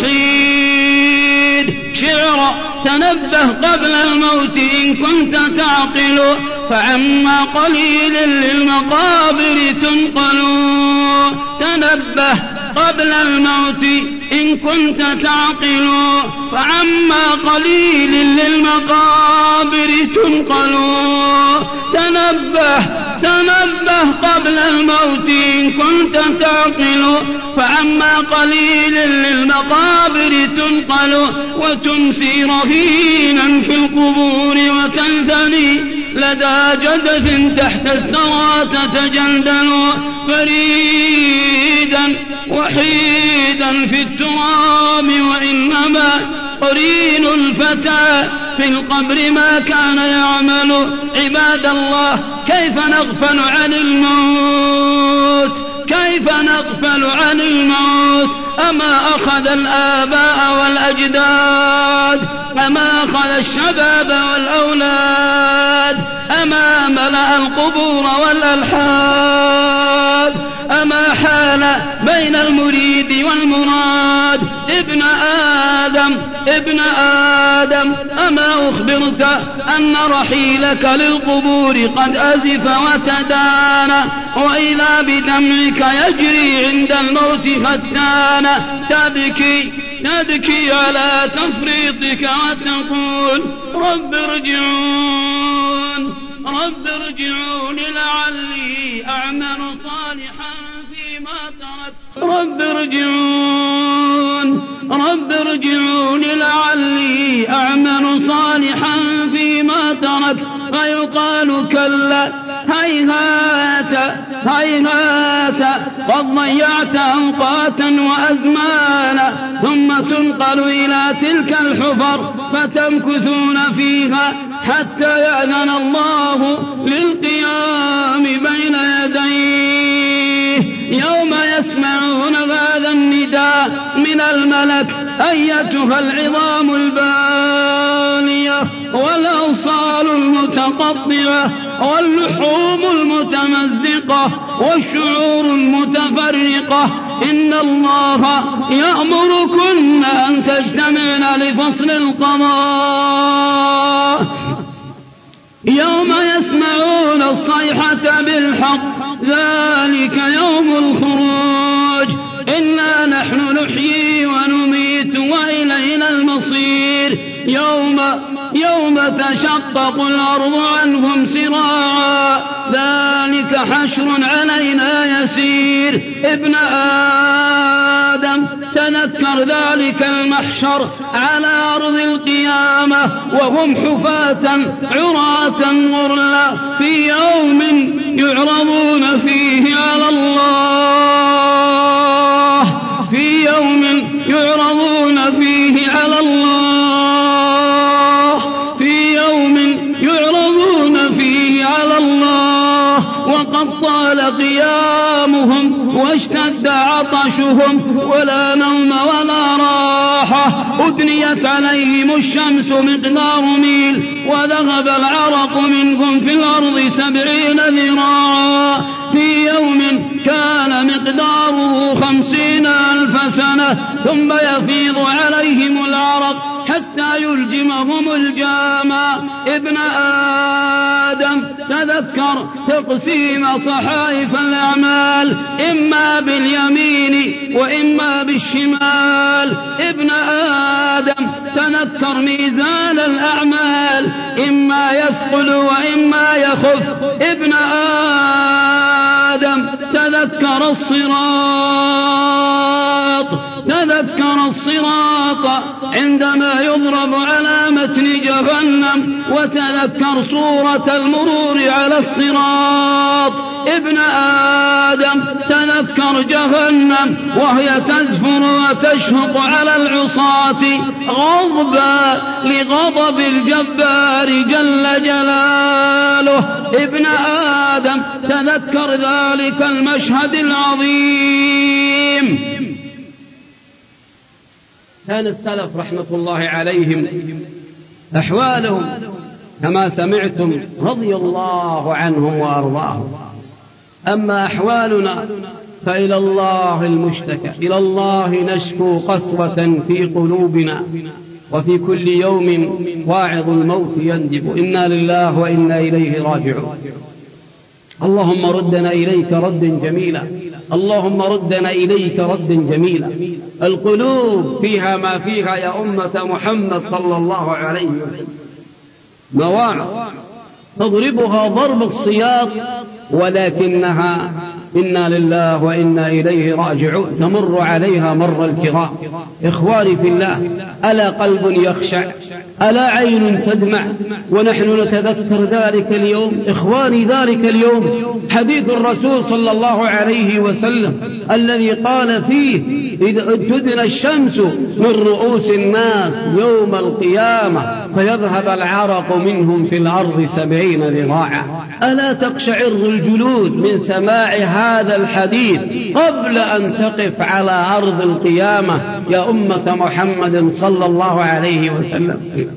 تحيد. شعر: تنبه قبل الموت إن كنت تعقل، فعما قليل للمقابر تنقل. تنبه قبل الموت إن كنت تعقل، فعما قليل للمقابر تنقل. تنبه قبل الموت إن كنت تعقل، فعما قليل للمقابر تنقل. وتمسي رهينا في القبور وتنثني لدى جدث تحت الثرى تتجندل، فريدا وحيدا في التراب. وإنما قرين الفتى في القبر ما كان يعمل. عباد الله، كيف نغفل عن الموت؟ كيف كيف نغفل عن الموت؟ أما أخذ الآباء والأجداد، أما أخذ الشباب والأولاد، أما ملأ القبور والألحاد، أما حال بين المريد والمراد. ابن آدم أما أخبرت أن رحيلك للقبور قد أزف وتدانى، وإذا بدمعك يجري عند الموت فتانا، تبكي على تفريطك وتقول رب ارجعون لعلي أعمل صالحا فيما تركت. رب ارجعون لعلي أعمل صالحا فيما تركت. فيقال كلا هيهات قد ضيعت أوقاتا وأزمانا، ثم تنقل إلى تلك الحفر فتمكثون فيها حتى يأذن الله للقيام بين يديه، يوم يسمعون هذا النداء من الملك أيتها العظام البالية والأوصال المتقطعة واللحوم المتمزقة والشعور المتفرقة، إن الله يأمركن أن تجتمعن لفصل القضاء، يوم يسمعون الصيحة بالحق، ذلك يوم الخروج. إنا نحن نحيي ونميت وإلينا المصير. يوم تشقق الأرض عنهم سراعا، ذلك حشر علينا يسير. ابن آدم تذكر ذلك المحشر على أرض القيامة وهم حفاة عراة غرلا، في يوم يعرضون فيه على الله، في يوم يعرضون فيه على الله، في يوم يعرضون فيه على الله، وقد طال قيامهم واشتد عطشهم ولا نوم ولا راحة. أدنيت عليهم الشمس مقدار ميل، وذهب العرق منهم في الأرض 70 ذراعا، في يوم كان مقداره 50,000 سنة، ثم يفيض عليهم العرق حتى يلجمهم الجامع. ابن آدم تذكر تقسيم صحائف الأعمال، إما باليمين وإما بالشمال. ابن آدم تذكر ميزان الأعمال، إما يثقل وإما يخف. ابن آدم تذكر الصراط عندما يضرب على متن جهنم، وتذكر صورة المرور على الصراط. ابن آدم تذكر جهنم وهي تزفر وتشهق على العصاة غضبا لغضب الجبار جل جلاله. ابن آدم تذكر ذلك المشهد العظيم. كان السلف رحمة الله عليهم أحوالهم كما سمعتم رضي الله عنهم وأرضاهم. أما أحوالنا فإلى الله المشتكى، إلى الله نشكو قسوة في قلوبنا، وفي كل يوم واعظ الموت يندب. إنا لله وإنا إليه راجعون. اللهم ردنا إليك ردا جميلا، اللهم ردنا إليك ردا جميلا. القلوب فيها ما فيها يا أمة محمد صلى الله عليه وسلم، مواعظ تضربها ضرب الصياط، ولكنها إنا لله وإنا إليه راجعون تمر عليها مر الكرام. إخواني في الله، ألا قلب يخشع، ألا عين تدمع، ونحن نتذكر ذلك اليوم. إخواني، ذلك اليوم حديث الرسول صلى الله عليه وسلم الذي قال فيه تدنى الشمس من رؤوس الناس يوم القيامة فيذهب العرق منهم في الأرض 70 ذراعا. ألا تقشعر الجلود من سماع هذا الحديث قبل أن تقف على أرض القيامة يا أمة محمد صلى الله عليه وسلم.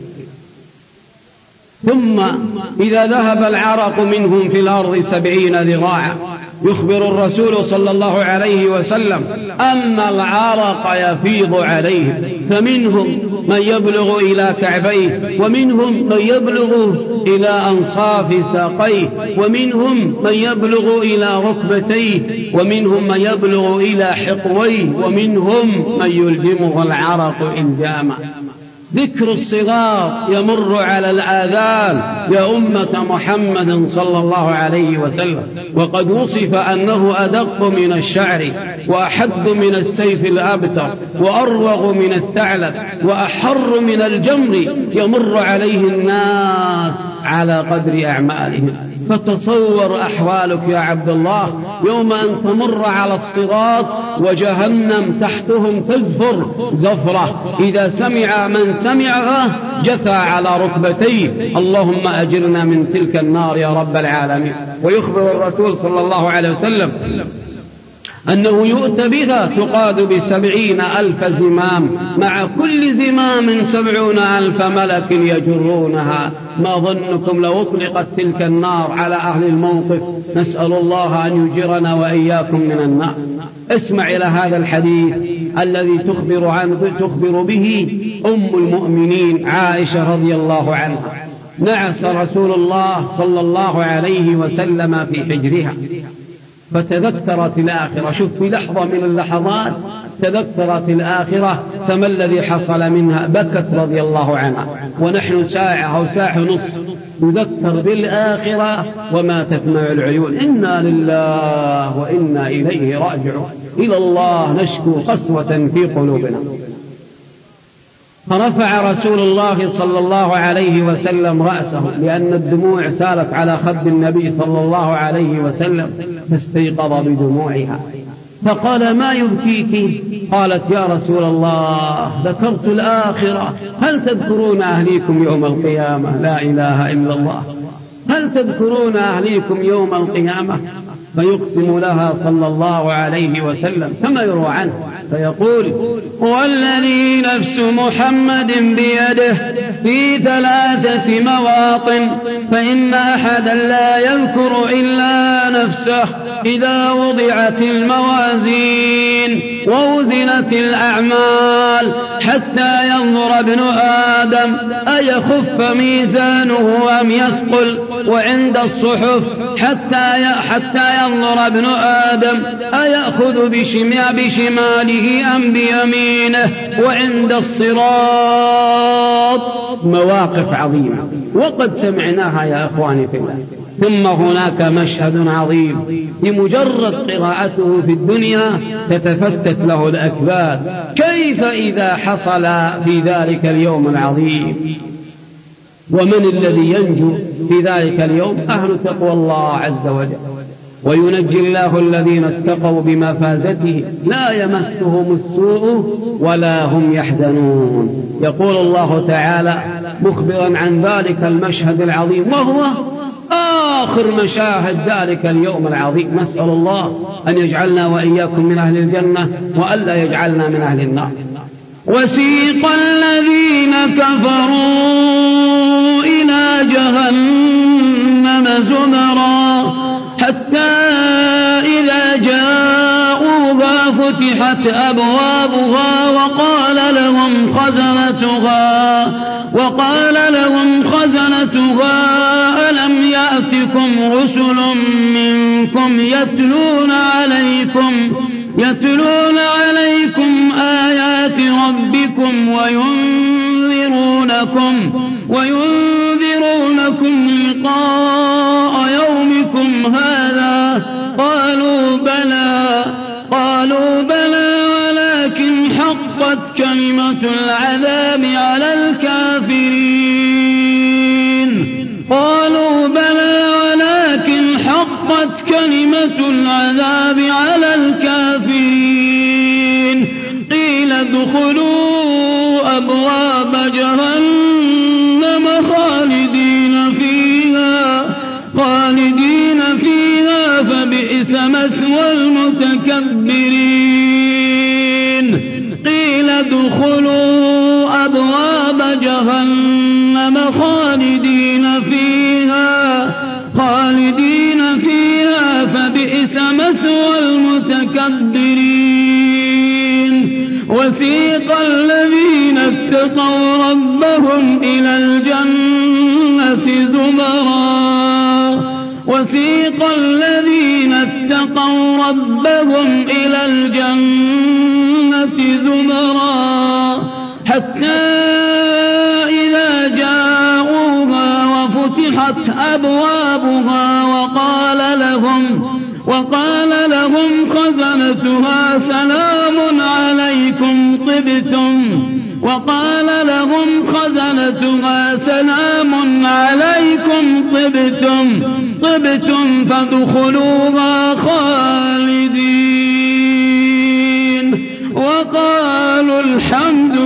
ثم إذا ذهب العرق منهم في الأرض 70 ذراعا يخبر الرسول صلى الله عليه وسلم أن العرق يفيض عليهم، فمنهم من يبلغ إلى كعبيه، ومنهم من يبلغ إلى أنصاف ساقيه، ومنهم من يبلغ إلى ركبتيه، ومنهم من يبلغ إلى حقويه، ومنهم من يلجمه العرق إلجاما. ذكر الصغار يمر على الآذان يا أمة محمد صلى الله عليه وسلم، وقد وصف أنه أدق من الشعر وأحد من السيف الأبتر وأروغ من الثعلب وأحر من الجمر، يمر عليه الناس على قدر أعمالهم. فتصور أحوالك يا عبد الله يوم أن تمر على الصراط وجهنم تحتهم تزفر زفرة، إذا سمع من سمعها جثى على ركبتيه، اللهم أجرنا من تلك النار يا رب العالمين. ويخبر الرسول صلى الله عليه وسلم أنه يؤتى بها تقاد ب70,000 زمام، مع كل زمام 70,000 ملك يجرونها. ما ظنكم لو أطلقت تلك النار على أهل الموقف؟ نسأل الله أن يجرنا وإياكم من النار. اسمع إلى هذا الحديث الذي تخبر به أم المؤمنين عائشة رضي الله عنها. نعس رسول الله صلى الله عليه وسلم في حجرها فتذكرت الآخرة. شوف، في لحظة من اللحظات تذكرت الآخرة، فما الذي حصل منها؟ بكت رضي الله عنها. ونحن ساعة أو ساعة نصف نذكر بالآخرة وما تدمع العيون. إنا لله وإنا إليه راجعون. إلى الله نشكو قسوة في قلوبنا. فرفع رسول الله صلى الله عليه وسلم رأسه لأن الدموع سالت على خد النبي صلى الله عليه وسلم، فاستيقظ بدموعها فقال: ما يبكيك؟ قالت: يا رسول الله ذكرت الآخرة. هل تذكرون أهليكم يوم القيامة؟ لا إله إلا الله. هل تذكرون أهليكم يوم القيامة؟ فيقسم لها صلى الله عليه وسلم كما يروى عنه فيقول: والذي نفس محمد بيده في 3 مواطن، فإن أحدا لا يذكر إلا نفسه إذا وضعت الموازين ووزنت الأعمال حتى ينظر ابن آدم أيخف ميزانه أم يثقل، وعند الصحف حتى ينظر ابن آدم أيأخذ بشماله أم بيمينه، وعند الصراط. مواقف عظيمة وقد سمعناها يا أخواني في الله. ثم هناك مشهد عظيم بمجرد قراءته في الدنيا تتفتت له الأكباد. كيف إذا حصل في ذلك اليوم العظيم؟ ومن الذي ينجو في ذلك اليوم؟ أهل تقوى الله عز وجل. وينجي الله الذين اتقوا بمفازته لا يمسهم السوء ولا هم يحزنون. يقول الله تعالى مخبرا عن ذلك المشهد العظيم، وهو آخر مشاهد ذلك اليوم العظيم. نسأل الله أن يجعلنا وإياكم من أهل الجنة وألا يجعلنا من أهل النار. وسيق الذين كفروا إلى جهنم زمرا حتى إذا جاءوها فتحت أبوابها وقال لهم خزنتها ألم يأتكم رسل منكم يتلون عليكم آيات ربكم وينذرونكم لقاء يومكم هذا؟ قالوا بلى ولكن حقت كلمة العذاب على الكافرين. قالوا بلى ولكن حقت كلمة العذاب على الكافرين. ادخلوا أبواب جهنم خالدين فيها فبئس مثوى المتكبرين. قيل ادخلوا أبواب جهنم خالدين فيها فبئس مثوى المتكبرين. وسيق الذين اتقوا ربهم إلى الجنة زمرا حتى إذا جاءوها وفتحت أبوابها وقال لهم خزنتها سلام عليكم طبتم فادخلوها خالدين. وقالوا الحمد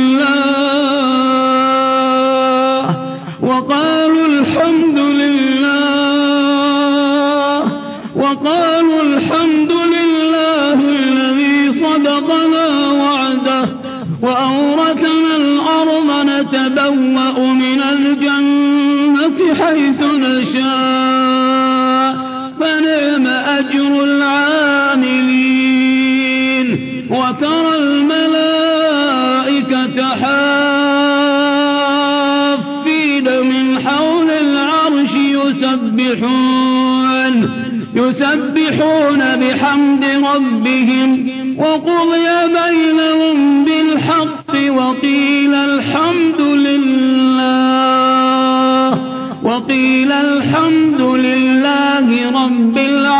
لله الذي صدقنا وعده وأورثنا الأرض نتبوأ من الجنة حيث نشاء فنعم أجر العاملين. وترى الملائكة حافين من حول العرش يسبحون بحمد ربهم وقضي بينهم بالحق وقيل الحمد لله رب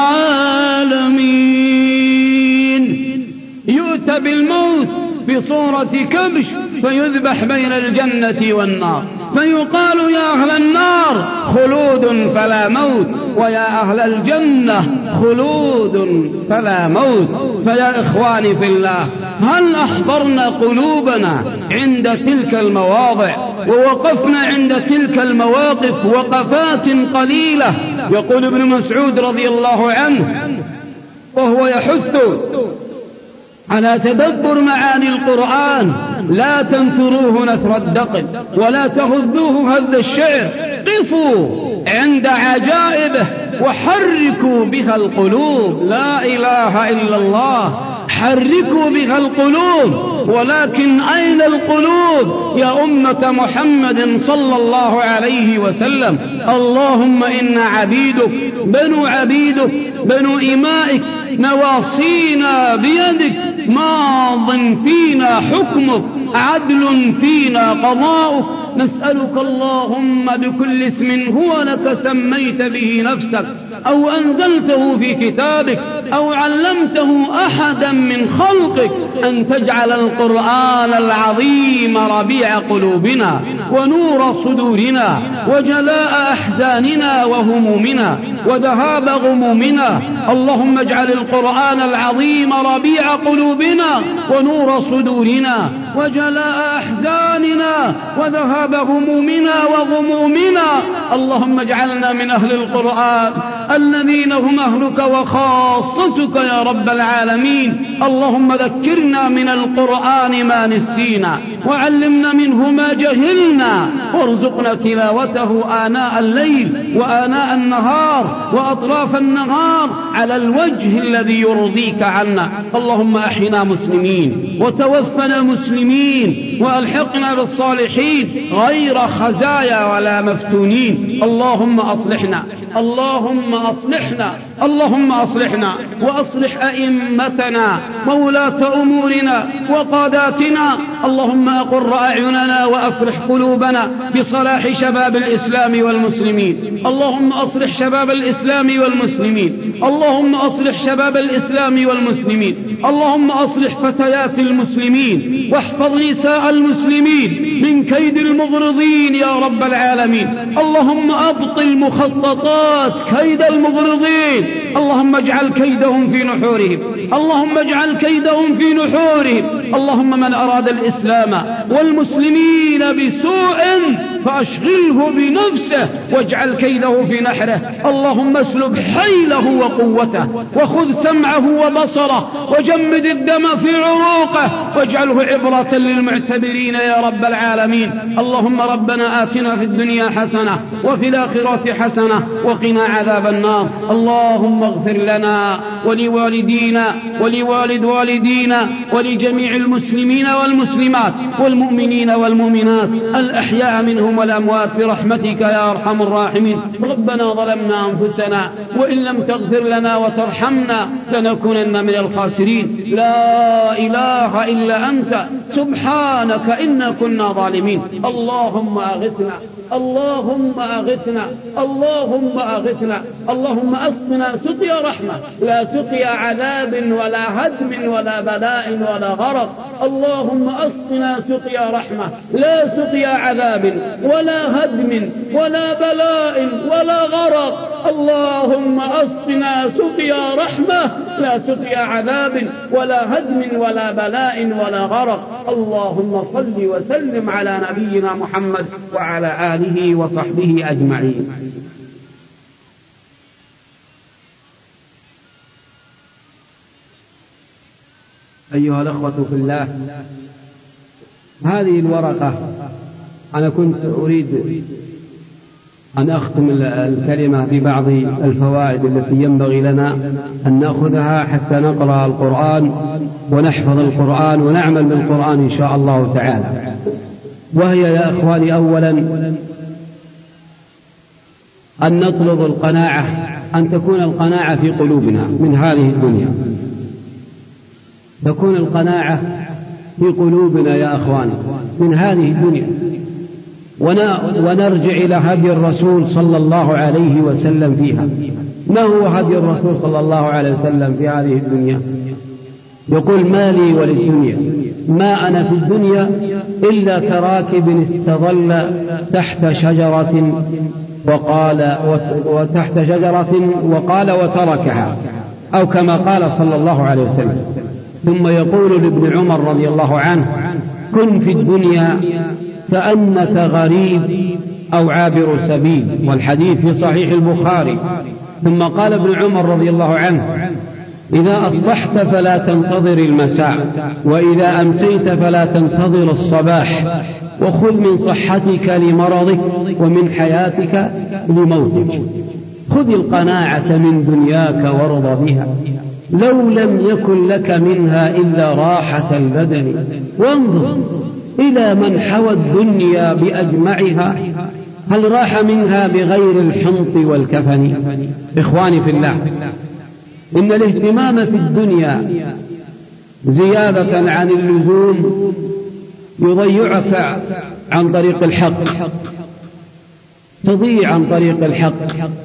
العالمين. يؤتى بالموت في صورة كبش فيذبح بين الجنة والنار فيقال يا أهل النار خلود فلا موت ويا أهل الجنة خلود فلا موت. فيا إخواني في الله، هل أحضرنا قلوبنا عند تلك المواضع ووقفنا عند تلك المواقف وقفات قليلة؟ يقول ابن مسعود رضي الله عنه وهو يحث على تدبر معاني القرآن: لا تنثروه نثر الدقل ولا تهذوه هذ الشعر، قفوا عند عجائبه وحركوا بها القلوب. لا إله إلا الله، حركوا بها القلوب. ولكن أين القلوب يا أمة محمد صلى الله عليه وسلم؟ اللهم إنا عبيدك بنو إمائك نواصينا بيدك، ماض فينا حكمك، عدل فينا قضاؤك. نسألك اللهم بكل اسم هو لك سميت به نفسك أو أنزلته في كتابك أو علمته أحدا من خلقك أن تجعل القرآن العظيم ربيع قلوبنا ونور صدورنا وجلاء أحزاننا وهمومنا وذهاب غمومنا. اللهم اجعل القرآن العظيم ربيع قلوبنا ونور صدورنا وجلاء أحزاننا وذهاب همومنا وغمومنا. اللهم اجعلنا من أهل القرآن الذين هم أهلك وخاصتك يا رب العالمين. اللهم ذكرنا من القرآن ما نسينا وعلمنا منه ما جهلنا وارزقنا تلاوته آناء الليل وآناء النهار وأطراف النهار على الوجه الذي يرضيك عنا. اللهم أحينا مسلمين وتوفنا مسلمين وألحقنا بالصالحين غير خزايا ولا مفتونين. اللهم أصلحنا وأصلح أئمتنا وولاة أمورنا وقاداتنا. اللهم أقر أعيننا وأفرح قلوبنا بصلاح شباب الإسلام والمسلمين. اللهم أصلح شباب الإسلام والمسلمين. اللهم أصلح شباب الإسلام والمسلمين. اللهم أصلح فتيات المسلمين واحفظ نساء المسلمين من كيد المغرضين يا رب العالمين. اللهم أبطل مخططات كيد المغرضين. اللهم اجعل كيدهم في نحورهم. اللهم اجعل واجعل كيدهم في نحورهم. اللهم من أراد الإسلام والمسلمين بسوء فأشغله بنفسه واجعل كيده في نحره. اللهم اسلب حيله وقوته وخذ سمعه وبصره وجمد الدم في عروقه واجعله عبرة للمعتبرين يا رب العالمين. اللهم ربنا آتنا في الدنيا حسنة وفي الآخرة حسنة وقنا عذاب النار. اللهم اغفر لنا ولوالدينا ولوالد والدينا ولجميع المسلمين والمسلمات والمؤمنين والمؤمنات الأحياء منهم والأموات برحمتك يا أرحم الراحمين. ربنا ظلمنا أنفسنا وإن لم تغفر لنا وترحمنا لنكونن من الخاسرين. لا إله إلا أنت سبحانك إنا كنا ظالمين. اللهم أغثنا اللهم أغثنا اللهم أغثنا. اللهم أسقنا سقيا رحمة لا سقيا عذاب ولا هدم ولا بلاء ولا غرق. اللهم أسقنا سقيا رحمة لا سقيا عذاب ولا هدم ولا بلاء ولا غرق. اللهم أسقنا سقيا رحمة لا سقيا عذاب ولا هدم ولا بلاء ولا غرق. اللهم صل وسلم على نبينا محمد وعلى آله وصحبه أجمعين. أيها الأخوة في الله، هذه الورقة أنا كنت أريد أن أختم الكلمة ببعض الفوائد التي ينبغي لنا أن نأخذها حتى نقرأ القرآن ونحفظ القرآن ونعمل بالقرآن إن شاء الله تعالى. وهي يا أخواني أولا أن نطلب القناعة، أن تكون القناعة في قلوبنا من هذه الدنيا، تكون القناعة في قلوبنا يا أخواني من هذه الدنيا، ونرجع إلى هدي الرسول صلى الله عليه وسلم فيها. ما هو هدي الرسول صلى الله عليه وسلم في هذه الدنيا؟ يقول: ما لي وللدنيا، ما أنا في الدنيا إلا كراكب استظل تحت شجرة وقال وتركها، أو كما قال صلى الله عليه وسلم. ثم يقول لابن عمر رضي الله عنه: كن في الدنيا كأنك غريب أو عابر سبيل، والحديث في صحيح البخاري. ثم قال ابن عمر رضي الله عنه: إذا أصبحت فلا تنتظر المساء، وإذا أمسيت فلا تنتظر الصباح، وخذ من صحتك لمرضك ومن حياتك لموتك. خذ القناعة من دنياك وارض بها، لو لم يكن لك منها إلا راحة البدن. وانظر إلى من حوى الدنيا بأجمعها، هل راح منها بغير الحنط والكفن؟ إخواني في الله، إن الاهتمام في الدنيا زيادة عن اللزوم يضيعك عن طريق الحق، تضيع عن طريق الحق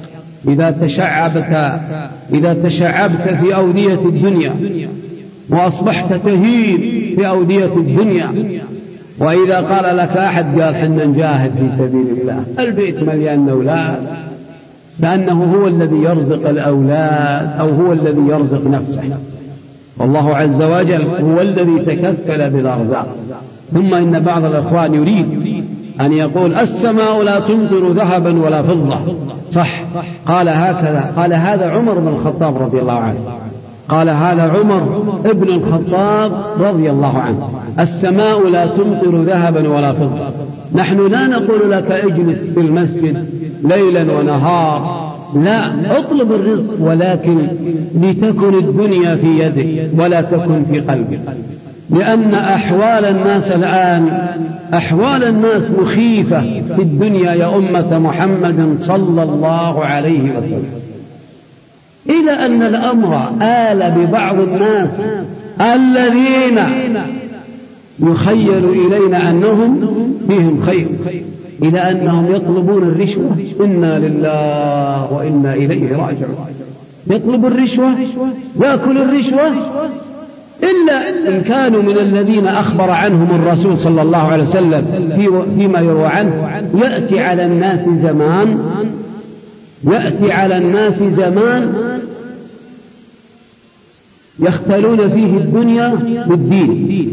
إذا تشعبت في أودية الدنيا وأصبحت تهين في أودية الدنيا. وإذا قال لك أحد قال: حنا نجاهد في سبيل الله، البيت مليان أولاد، كأنه هو الذي يرزق الأولاد أو هو الذي يرزق نفسه. والله عز وجل هو الذي تكفل بالأرزاق. ثم إن بعض الأخوان يريد أن يقول: السماء لا تمطر ذهبا ولا فضة. صح، قال هكذا، قال هذا عمر بن الخطاب رضي الله عنه، قال هذا عمر ابن الخطاب رضي الله عنه: السماء لا تمطر ذهبا ولا فضة. نحن لا نقول لك اجلس في المسجد ليلا ونهار، لا، اطلب الرزق، ولكن لتكن الدنيا في يدك ولا تكن في قلبك. لأن أحوال الناس الآن، أحوال الناس مخيفة في الدنيا يا أمة محمد صلى الله عليه وسلم، إلى أن الأمر آل ببعض الناس الذين يخيل إلينا أنهم فيهم خير، إلى أنهم يطلبون الرشوة. إنا لله وإنا إليه راجعون. يطلب الرشوة، يأكل الرشوة، إلا إن كانوا من الذين أخبر عنهم الرسول صلى الله عليه وسلم فيما يروى عنه: يأتي على الناس زمان يختلون فيه الدنيا بالدين.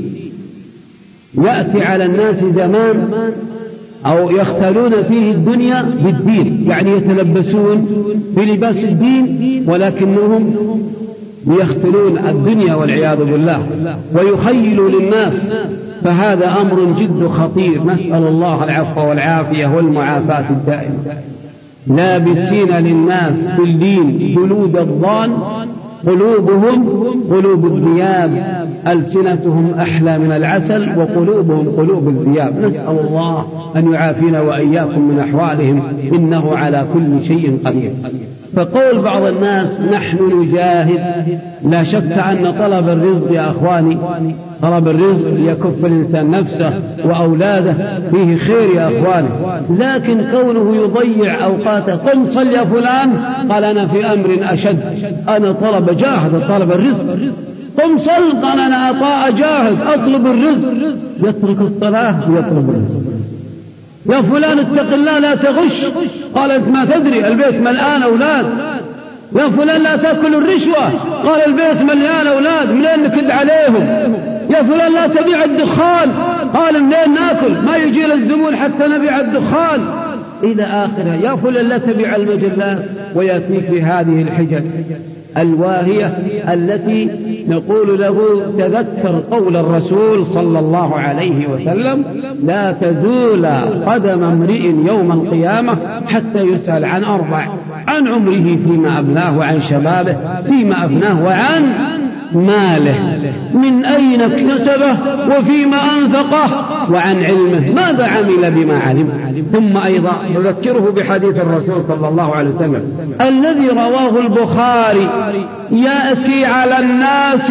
يأتي على الناس زمان أو يختلون فيه الدنيا بالدين، يعني يتلبسون بلباس الدين ولكنهم يختلون الدنيا والعياذ بالله ويخيلوا للناس، فهذا أمر جد خطير. نسأل الله العفو والعافية والمعافاة الدائمة. لابسين للناس بالدين جلود الضان، قلوبهم قلوب الذئاب، ألسنتهم أحلى من العسل وقلوبهم قلوب الذئاب. نسأل الله أن يعافينا وإياكم من أحوالهم، إنه على كل شيء قدير. فقول بعض الناس نحن نجاهد، لا شك أن طلب الرزق يا أخواني، طلب الرزق ليكف الإنسان نفسه وأولاده فيه خير يا أخواني، لكن كونه يضيع أوقاته. قم صل يا فلان، قال أنا في أمر أشد، أنا طلب جاهد طلب الرزق. قم صل، قال أنا أطاع جاهد أطلب الرزق. يترك الصلاة ويطلب الرزق. يا فلان اتق الله لا تغش، قال أنت ما تدري البيت ملآن أولاد. يا فلان لا تأكل الرشوة، قال البيت مليان أولاد منين نكد عليهم. يا فلان لا تبيع الدخان، قال منين ناكل، ما يجي للزبون حتى نبيع الدخان، إلى آخره. يا فلان لا تبيع المجلات، ويأتيك بهذه الحجج الواهية التي نقول له تذكر قول الرسول صلى الله عليه وسلم: لا تزول قدم امرئ يوم القيامة حتى يسأل عن أربع: عن عمره فيما أبلاه، وعن شبابه فيما أفناه، وعن ماله من أين اكتسبه وفيما أنفقه، وعن علمه ماذا عمل بما علم. ثم أيضا نذكره بحديث الرسول صلى الله عليه وسلم الذي رواه البخاري: يأتي على الناس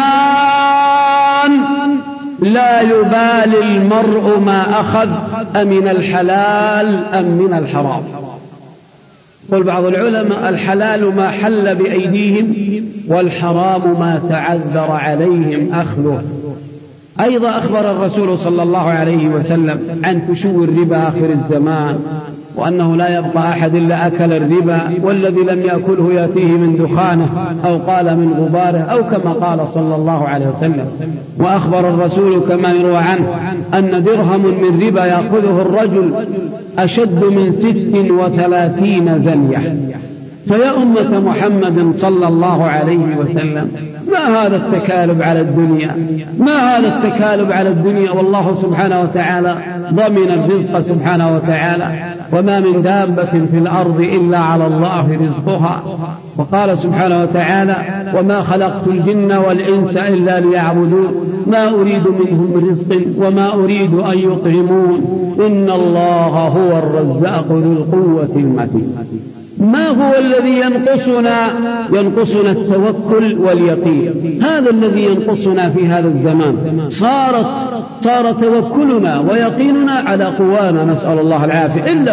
زمان لا يبالي المرء ما أخذ أمن الحلال أم من الحرام. قل بعض العلماء: الحلال ما حل بأيديهم، والحرام ما تعذر عليهم أخذه. أيضا أخبر الرسول صلى الله عليه وسلم عن فشو الربا آخر الزمان، وأنه لا يبقى أحد إلا أكل الربا، والذي لم يأكله يأتيه من دخانه، أو قال من غباره، أو كما قال صلى الله عليه وسلم. وأخبر الرسول كما يروى عنه أن درهم من ربا يأخذه الرجل أشد من 36 زنية. فيا أمة محمد صلى الله عليه وسلم، ما هذا التكالب على الدنيا، ما هذا التكالب على الدنيا، والله سبحانه وتعالى ضمن الرزق سبحانه وتعالى: وما من دابة في الأرض إلا على الله رزقها. وقال سبحانه وتعالى: وما خلقت الجن والإنس إلا ليعبدون ما أريد منهم من رزق وما أريد أن يطعمون إن الله هو الرزاق ذو القوة المتين. ما هو الذي ينقصنا التوكل واليقين. هذا الذي ينقصنا في هذا الزمان. صار توكلنا ويقيننا على قوانا، نسأل الله العافية، إلا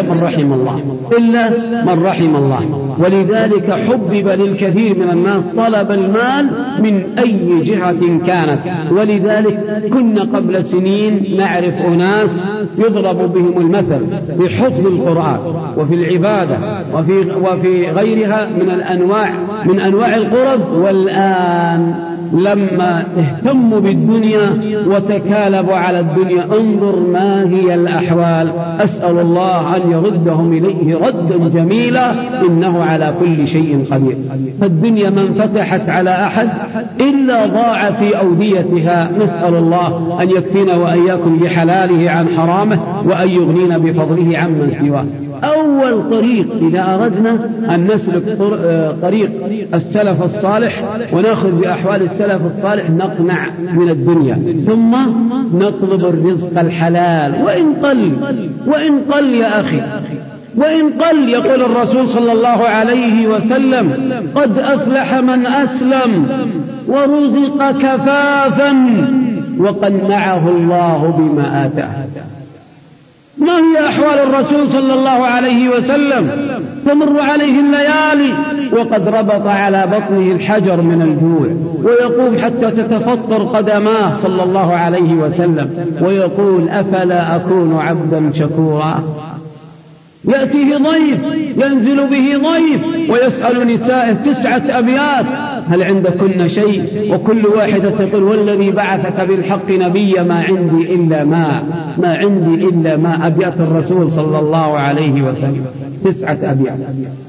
من رحم الله. ولذلك حبب للكثير من الناس طلب المال من أي جهة كانت. ولذلك كنا قبل سنين نعرف أناس يضرب بهم المثل في حفظ القرآن وفي العبادة وفي غيرها من أنواع القرب، والآن لما اهتموا بالدنيا وتكالبوا على الدنيا انظر ما هي الأحوال. أسأل الله أن يردهم إليه ردا جميلا، إنه على كل شيء قدير. فالدنيا ما انفتحت على أحد إلا ضاع في أوديتها. نسأل الله أن يكفينا وإياكم بحلاله عن حرامه، وأن يغنينا بفضله عمن سواه. أول طريق إذا أردنا أن نسلك طريق السلف الصالح ونأخذ بأحوال السلف الصالح، نقنع من الدنيا ثم نطلب الرزق الحلال، وإن قل يا أخي، وإن قل. يقول الرسول صلى الله عليه وسلم: قد أفلح من أسلم ورزق كفافا وقنعه الله بما آتاه. ما هي أحوال الرسول صلى الله عليه وسلم؟ تمر عليه الليالي وقد ربط على بطنه الحجر من الجوع، ويقوم حتى تتفطر قدماه صلى الله عليه وسلم، ويقول: أفلا أكون عبدا شكورا. يأتيه ضيف ينزل به ضيف ويسأل نسائه 9 أبيات: هل عندكن شيء؟ وكل واحدة تقول: والذي بعثك بالحق نبيا ما عندي إلا ماء، ما عندي إلا ماء. أبيات الرسول صلى الله عليه وسلم 9 أبيات.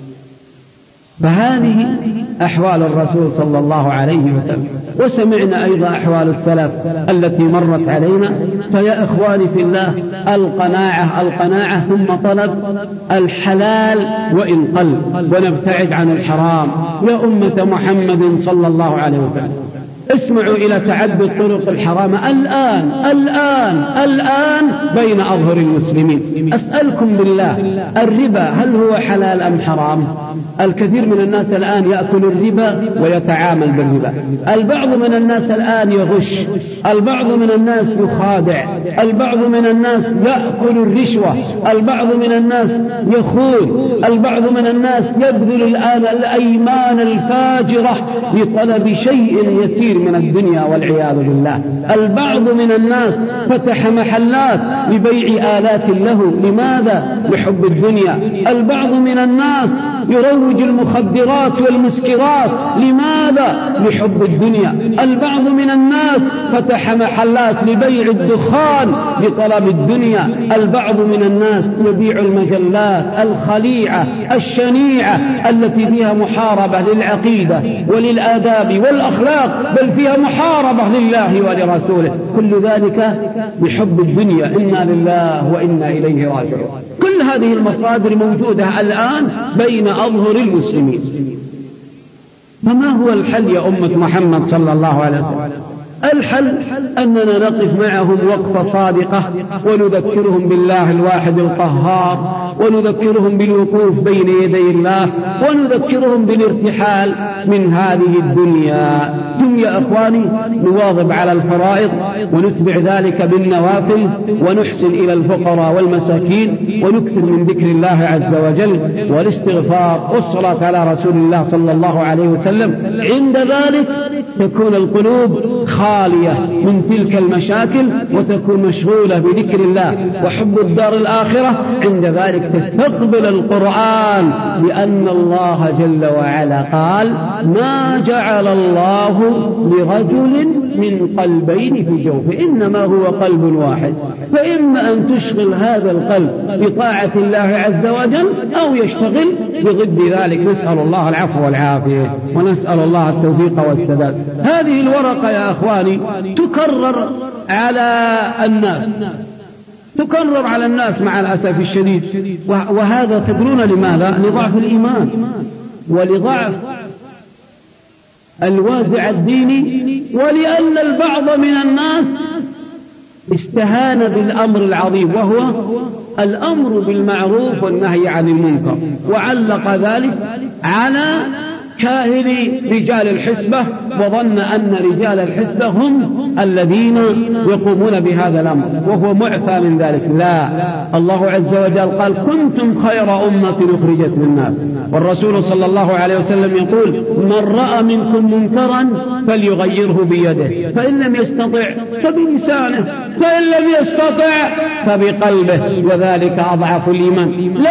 فهذه أحوال الرسول صلى الله عليه وسلم. وسمعنا أيضا أحوال السلف التي مرت علينا. فيا إخواني في الله، القناعة ثم طلب الحلال وإن قل، ونبتعد عن الحرام. يا أمة محمد صلى الله عليه وسلم، اسمعوا إلى تعدد طرق الحرام الآن بين أظهر المسلمين. أسألكم بالله، الربا هل هو حلال أم حرام؟ الكثير من الناس الآن يأكل الربا ويتعامل بالربا. البعض من الناس الآن يغش، البعض من الناس يخادع، البعض من الناس يأكل الرشوة، البعض من الناس يخون، البعض من الناس يبذل الآن الأيمان الفاجرة لطلب شيء يسير من الدنيا والعياذ بالله. البعض من الناس فتح محلات لبيع آلات له. لماذا؟ لحب الدنيا. البعض من الناس يروج المخدرات والمسكرات. لماذا؟ لحب الدنيا. البعض من الناس فتح محلات لبيع الدخان لطلب الدنيا. البعض من الناس يبيع المجلات الخليعة الشنيعة التي فيها محاربة للعقيدة وللآداب والأخلاق، بل فيها محاربة لله ولرسوله. كل ذلك بحب الدنيا. إنا لله وإنا إليه راجعون. كل هذه المصادر موجودة الآن بين أظهر المسلمين. فما هو الحل يا أمة محمد صلى الله عليه وسلم؟ الحل أننا نقف معهم وقفة صادقة، ونذكرهم بالله الواحد القهار، ونذكرهم بالوقوف بين يدي الله، ونذكرهم بالارتحال من هذه الدنيا. ثم يا أخواني نواظب على الفرائض، ونتبع ذلك بالنوافل، ونحسن إلى الفقراء والمساكين، ونكثر من ذكر الله عز وجل والاستغفار والصلاة على رسول الله صلى الله عليه وسلم. عند ذلك تكون القلوب خالية من تلك المشاكل، وتكون مشغولة بذكر الله وحب الدار الآخرة. عند ذلك تستقبل القرآن، لأن الله جل وعلا قال: ما جعل الله لرجل من قلبين في جوفه، إنما هو قلب واحد. فإما أن تشغل هذا القلب بطاعة الله عز وجل، أو يشتغل بضد ذلك. نسأل الله العفو والعافية، ونسأل الله التوفيق والسداد. هذه الورقة يا أخواني تكرر على الناس مع الأسف الشديد. وهذا تدرون لماذا؟ لضعف الإيمان، ولضعف الوازع الديني، ولأن البعض من الناس استهان بالأمر العظيم، وهو الأمر بالمعروف والنهي عن المنكر، وعلق ذلك على كاهل رجال الحسبة، وظن أن رجال الحسبة هم الذين يقومون بهذا الأمر، وهو معفى من ذلك. لا، الله عز وجل قال: كنتم خير أمة أخرجت للناس. والرسول صلى الله عليه وسلم يقول: من رأى منكم منكرا فليغيره بيده، فإن لم يستطع فبلسانه، فإن لم يستطع فبقلبه، وذلك أضعف الإيمان.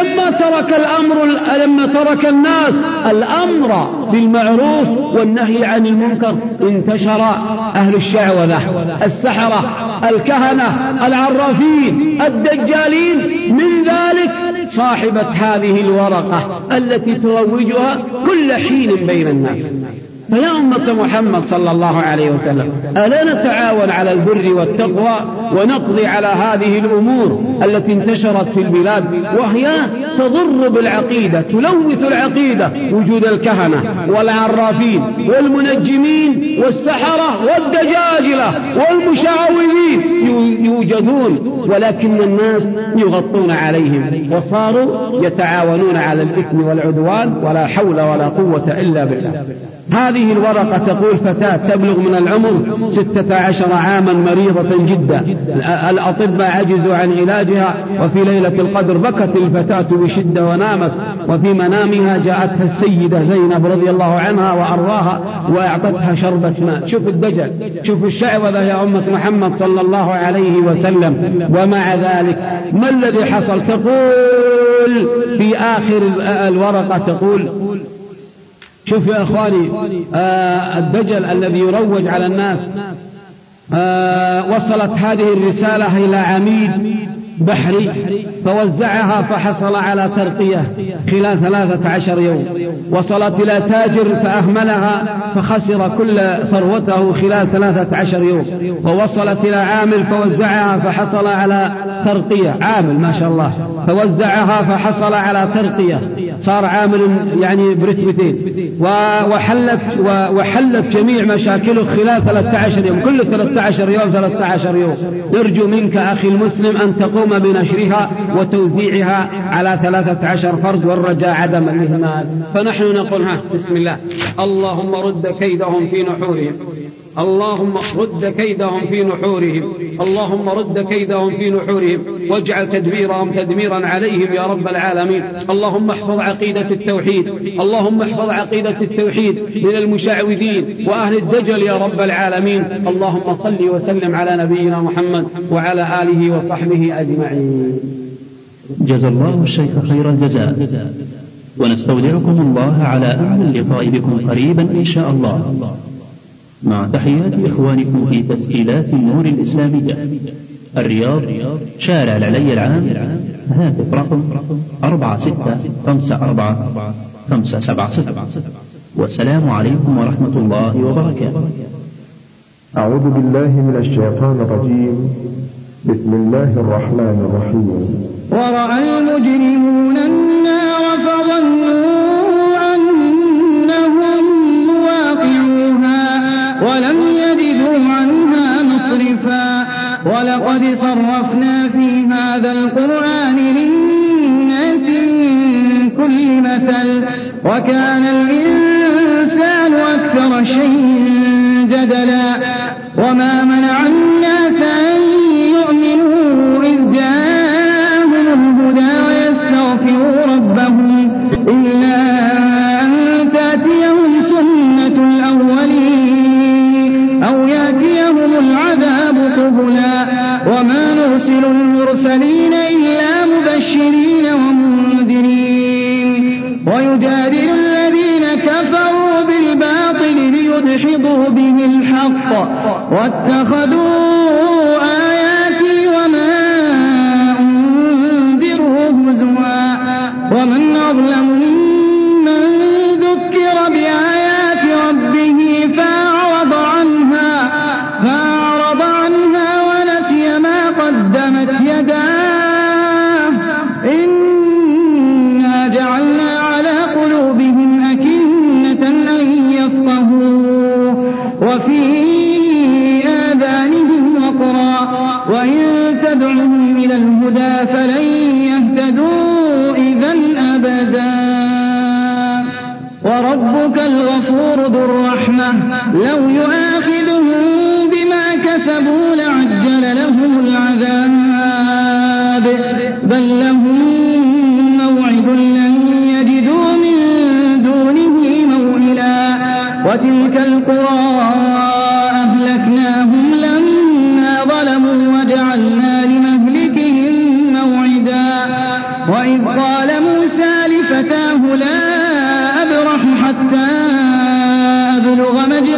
لما ترك الناس الأمر بالمعروف والنهي عن المنكر، انتشر أهل الشعوذة، السحرة، الكهنة، العرافين، الدجالين. من ذلك صاحبة هذه الورقة التي تروجها كل حين بين الناس. فيا أمة محمد صلى الله عليه وسلم، ألا نتعاون على البر والتقوى، ونقضي على هذه الأمور التي انتشرت في البلاد، وهي تضر بالعقيدة، تلوث العقيدة. وجود الكهنة والعرافين والمنجمين والسحرة والدجاجلة والمشعوذين يوجدون، ولكن الناس يغطون عليهم، وصاروا يتعاونون على الإثم والعدوان، ولا حول ولا قوة إلا بالله. هذه الورقة تقول: فتاة تبلغ من العمر 16 عاما مريضة جدا، الأطباء عجزوا عن علاجها، وفي ليلة القدر بكت الفتاة بشدة ونامت، وفي منامها جاءتها السيدة زينب رضي الله عنها وأرضاها وأعطتها شربة ماء. شوف الدجل، شوف الشعوذة يا أمة محمد صلى الله عليه وسلم. ومع ذلك ما الذي حصل؟ تقول تقول في آخر الورقة تقول: شوف يا أخواني، الدجل الذي يروج على الناس، وصلت هذه الرسالة إلى عميد بحري فوزعها فحصل على ترقية خلال 13 يوم. وصلت إلى تاجر فأهملها فخسر كل ثروته خلال 13 يوم. ووصلت إلى عامل فوزعها فحصل على ترقية، عامل ما شاء الله، فوزعها فحصل على ترقية، صار عامل يعني برتبتين، وحلت جميع مشاكله خلال 13 يوم، كل 13 يوم 13 يوم. نرجو منك أخي المسلم أن تقوم بنشرها وتوزيعها على 13 فرد، والرجاء عدم الإهمال. فنحن نقول: بسم الله. اللهم رد كيدهم في نحورهم، اللهم رد كيدهم في نحورهم، اللهم رد كيدهم في نحورهم، واجعل تدبيرهم تدميرا عليهم يا رب العالمين. اللهم احفظ عقيدة التوحيد، اللهم احفظ عقيدة التوحيد من المشعوذين وأهل الدجل يا رب العالمين. اللهم صل وسلم على نبينا محمد وعلى آله وصحبه أجمعين. جزا الله الشيخ خير الجزاء، ونستودعكم الله على أمل اللقاء بكم قريبا إن شاء الله، مع تحيات إخوانكم في تسجيلات النور الإسلامية، الرياض، شارع العلي العام، هاتف رقم 46544576. والسلام عليكم ورحمة الله وبركاته. أعوذ بالله من الشيطان الرجيم. بسم الله الرحمن الرحيم. ورأى المجرمون النار فظنوا أنهم مواقعوها ولم يجدوا عنها مصرفا. ولقد صرفنا في هذا القرآن للناس من كل مثل وكان الإنسان أكثر شيء جدلا. وما منع الناس أن يؤمنوا إذ جاءهم الهدى ويستغفروا ربهم إلا أن تأتيهم سنة الأولين أو يأتيهم العذاب قبلا. وما نرسل المرسلين إلا مبشرين ومنذرين ويجادل الذين كفروا بالباطل ليدحضوا به الحق واتخذوا آياتي وما أنذروا هزوا. ومن أظلم ممن ذكر بآيات ربه فأعرض عنها ونسي ما قدمت يداه. إنا جعلنا على قلوبهم أكنة أن يفقهوا وفي آذانهم وقرا وإن تدعهم إلى الهدى فلن يهتدوا إذا أبدا. وربك الغفور ذو الرحمة لو يؤاخذهم بما كسبوا لعجل لهم العذاب بل لهم موعد لن يجدوا من دونه موئلا. وتلك القرى أهلكناهم لما ظلموا وجعلنا لمهلكهم موعدا. وإذ قال موسى لفتاه لا أبرح حتى أبلغ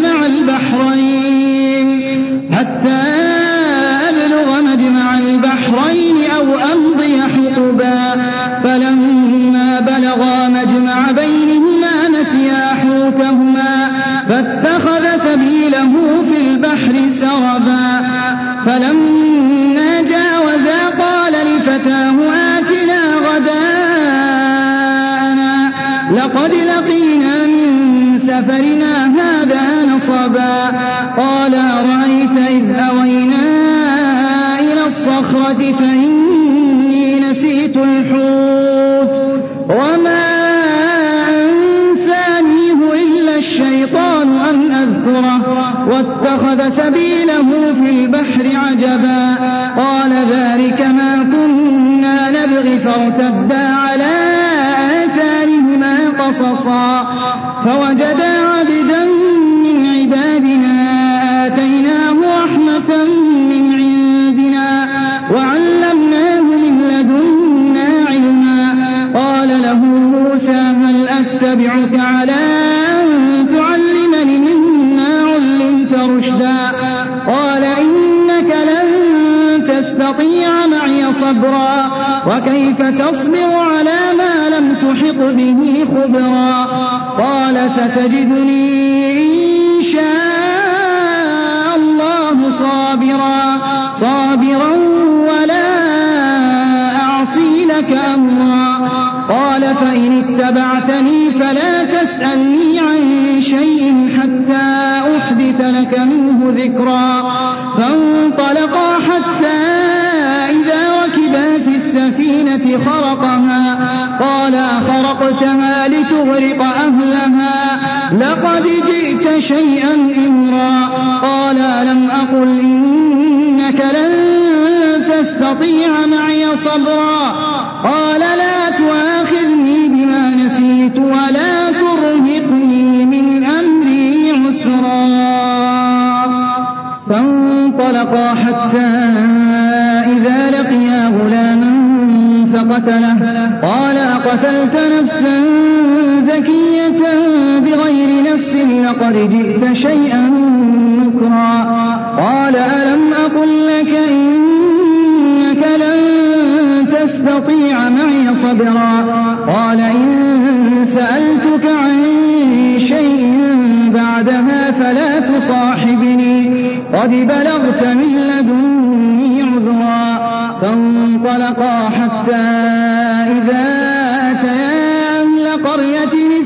مجمع البحرين أو أمضي حقبا. فلما بلغا مجمع بينهما نسيا حوتهما فاتخذ سبيله في البحر سربا. فلما جاوزا قال لفتاه آتنا غداءنا لقد لقينا من سفرنا هذا نصبا. قال أرأيت إذ أوينا إلى الصخرة فإني نسيت الحوت وما أنسانيه إلا الشيطان أن أذكره واتخذ سبيله في البحر عجبا. قال ذلك ما كنا نبغي فارتدا على آثارهما قصصا. فوجدا عبدا من عبادنا آتيناه رحمة من عندنا وعلمناه من لدنا علما. رشدا قال إنك لن تستطيع معي صبرا وكيف تصبر على ما لم تحط به خبرا قال ستجدني إن شاء الله صابرا ولا أعصي لك أمرا قال فإن اتبعتني فلا تسألني عن شيء حتى أحدث لك منه ذكرا فانطلقا حتى إذا ركبا في السفينة خرقها قال أخرقتها لتغرق أهلها لقد جئت شيئا إمرا قال ألم أقل إنك لن تستطيع معي صبرا قال لا تؤاخذني بما نسيت ولا ترهقني من أمري عسرا فانطلقا حتى إذا لقيا غلاما فقتله قال أقتلت نفسا زكية بغير نفس لقد جئت شيئا نكرا قال ألم أقل لك إنك لن تستطيع معي صبرا قال إن سألتك عن شيء بعدها فلا تصاحبني قد بلغت من لدني عذرا فانطلقا حتى إذا أتيا أهل قرية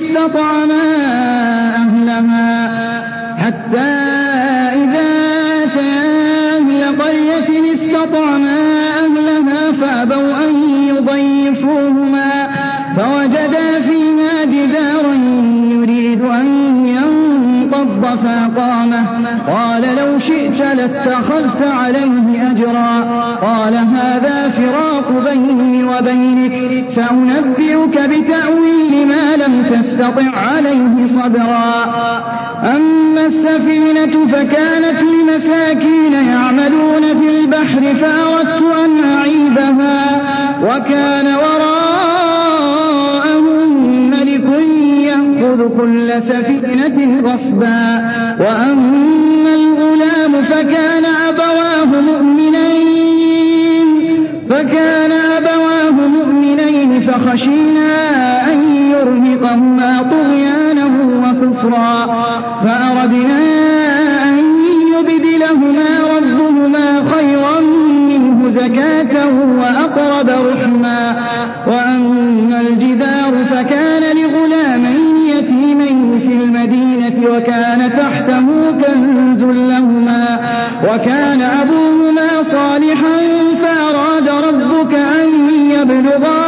استطعما أهلها فأبوا أن يضيفوهما فوجدا فيها جدارا يريد أن ينقض فأقامه قال لو شئت لاتخذت عليه أجرا قال هذا فراق بيني وبينك سأنبئك بتأويل ما لم تستطع عليه صبرا أما السفينة فكانت لمساكين يعملون في البحر فأردت أن أعيبها وكان وراءهم ملك يأخذ كل سفينة غصبا وأما الغلام فكان أبواه مؤمنين فخشينا أن يرهقهما طغيانا وكفرا فأردنا أن يبدلهما ربهما خيرا منه زكاة وأقرب رحما وأما الجدار فكان لغلامين يتيمين في المدينة وكان تحته كنز لهما وكان أبوهما صالحا فأراد ربك أن يبلغا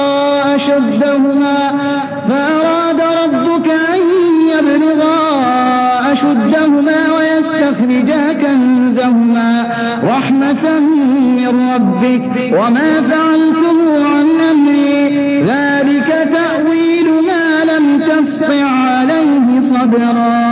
أشدهما ويستخرجا كنزهما رحمة من ربك وما فعلته عن أمري ذلك تأويل ما لم تستطع عليه صبرا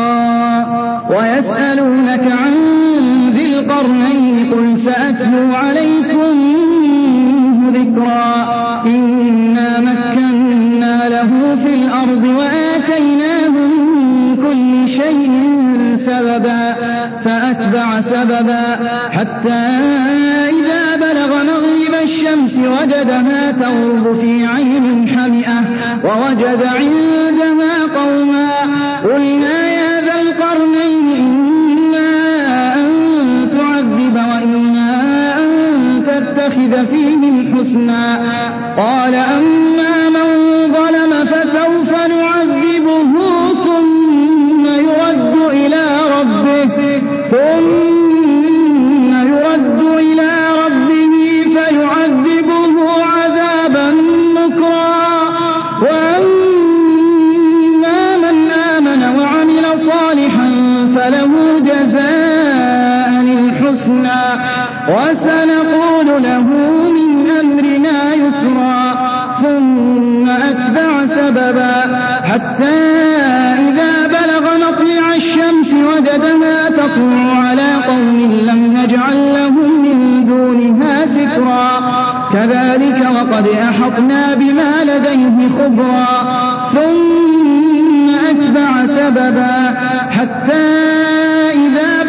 ويسألونك عن ذي القرنين قل سأتلو عليكم منه ذكرا إنا مكنا له في الأرض وآتيناه من كل شيء سببا فأتبع سببا حتى إذا بلغ مغرب الشمس وجدها تغرب في عين حمئة ووجد عندها قوما قلنا يا ذا القرنين إما أن تعذب وإما أن تتخذ فيهم حسنا قال أما من ظلم فسوف نعذبه ثم يرد إلى ربه فيعذبه عذابا نكرا وأما من آمن وعمل صالحا فله جزاء الحسنى وسنقول له من أمرنا يسرا ثم أتبع سببا حتى إذا بلغ مطلع الشمس وجدها تطلع على قوم لم نجعل لهم من دونها سترا كذلك وقد أحطنا بما لديه خبرا ثم أتبع سببا حتى إذا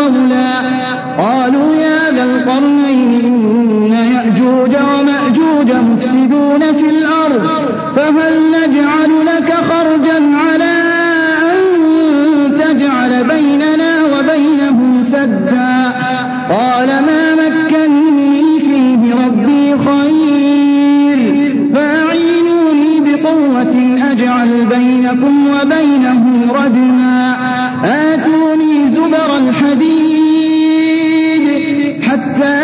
مولى قالوا يا ذا القرنين إن يأجوج ومأجوج مفسدون في الأرض فهل نجعل لك خرجا على أن تجعل بيننا وبينهم سدا قال ما مكنني فيه ربي خير فأعينوني بقوة أجعل بينكم وبينهم ردما آتوني زبر الحديد حتى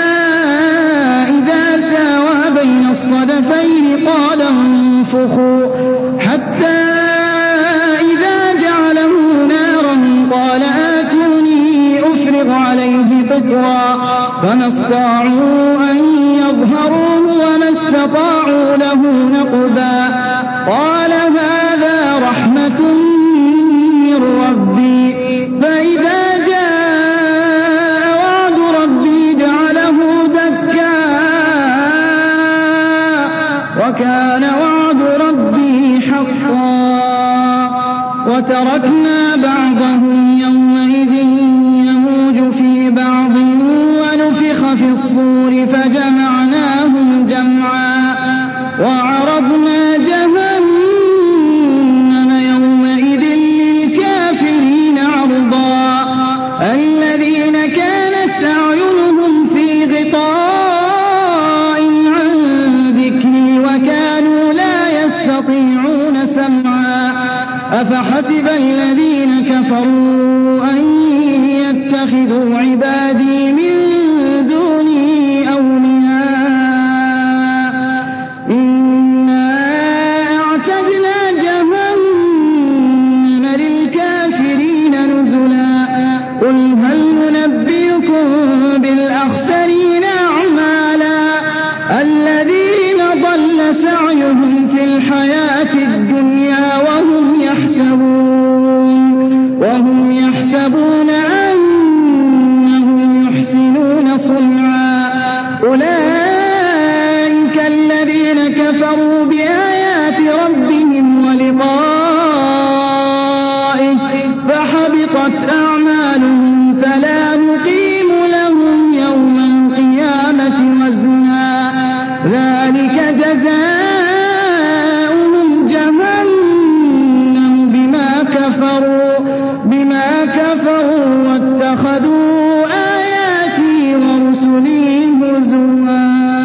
إذا ساوى بين الصدفين قال انفخوا حتى إذا جعله نارا قال آتوني أفرغ عليه قطرا فما استطاعوا أن يظهروه وما استطاعوا له نقبا قال هذا رحمة من ربي فإذا جاء وعد ربي جعله دكا وكان وعد ربي حقا وتركنا بعضهم يومئذ يموج في بعض ونفخ في الصور فجمعناهم جمعا وعرضنا جهنم يومئذ للكافرين عرضا الذين كانت أعينهم في غطاء عن ذكري وكانوا لا يستطيعون سمعا أفحسب الذين كفروا أن يتخذوا عبادي من دوني أولياء إنا أعتدنا جهنم للكافرين نزلا قل هل ننبئكم بالأخسرين أعمالا الذين ضل سعيهم في الحياة الدنيا وهم يحسبون أنهم يحسنون صنعا أولئك الذين كفروا بآيات ربهم ولقائه فحبطت أعمالهم فلا نقيم لهم يوم القيامة وزنا ذلك جزاؤهم جهنم بما كفروا واتخذوا آياتي ورسلي هزوا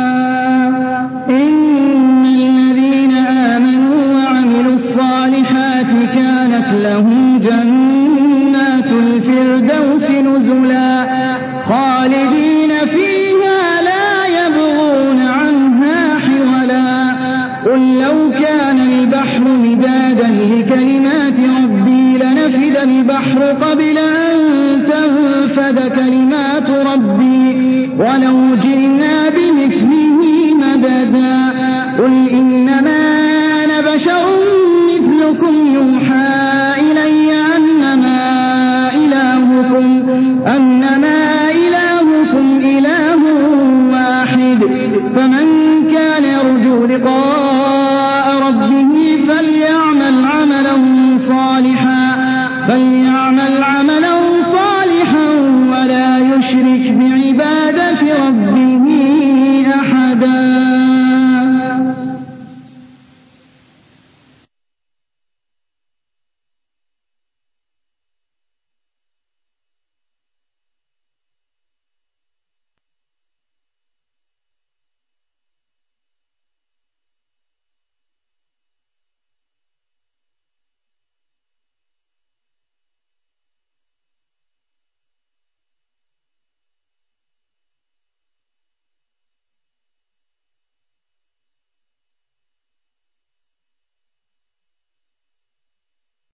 إن الذين آمنوا وعملوا الصالحات كانت لهم جنات الفردوس نزلا خالدين فيها لا يبغون عنها حولا قل لو كان البحر مدادا لكلمات ربي لنفد البحر قبل أن تنفد كلمات ربي ولو جئنا بمثله مددا قل إن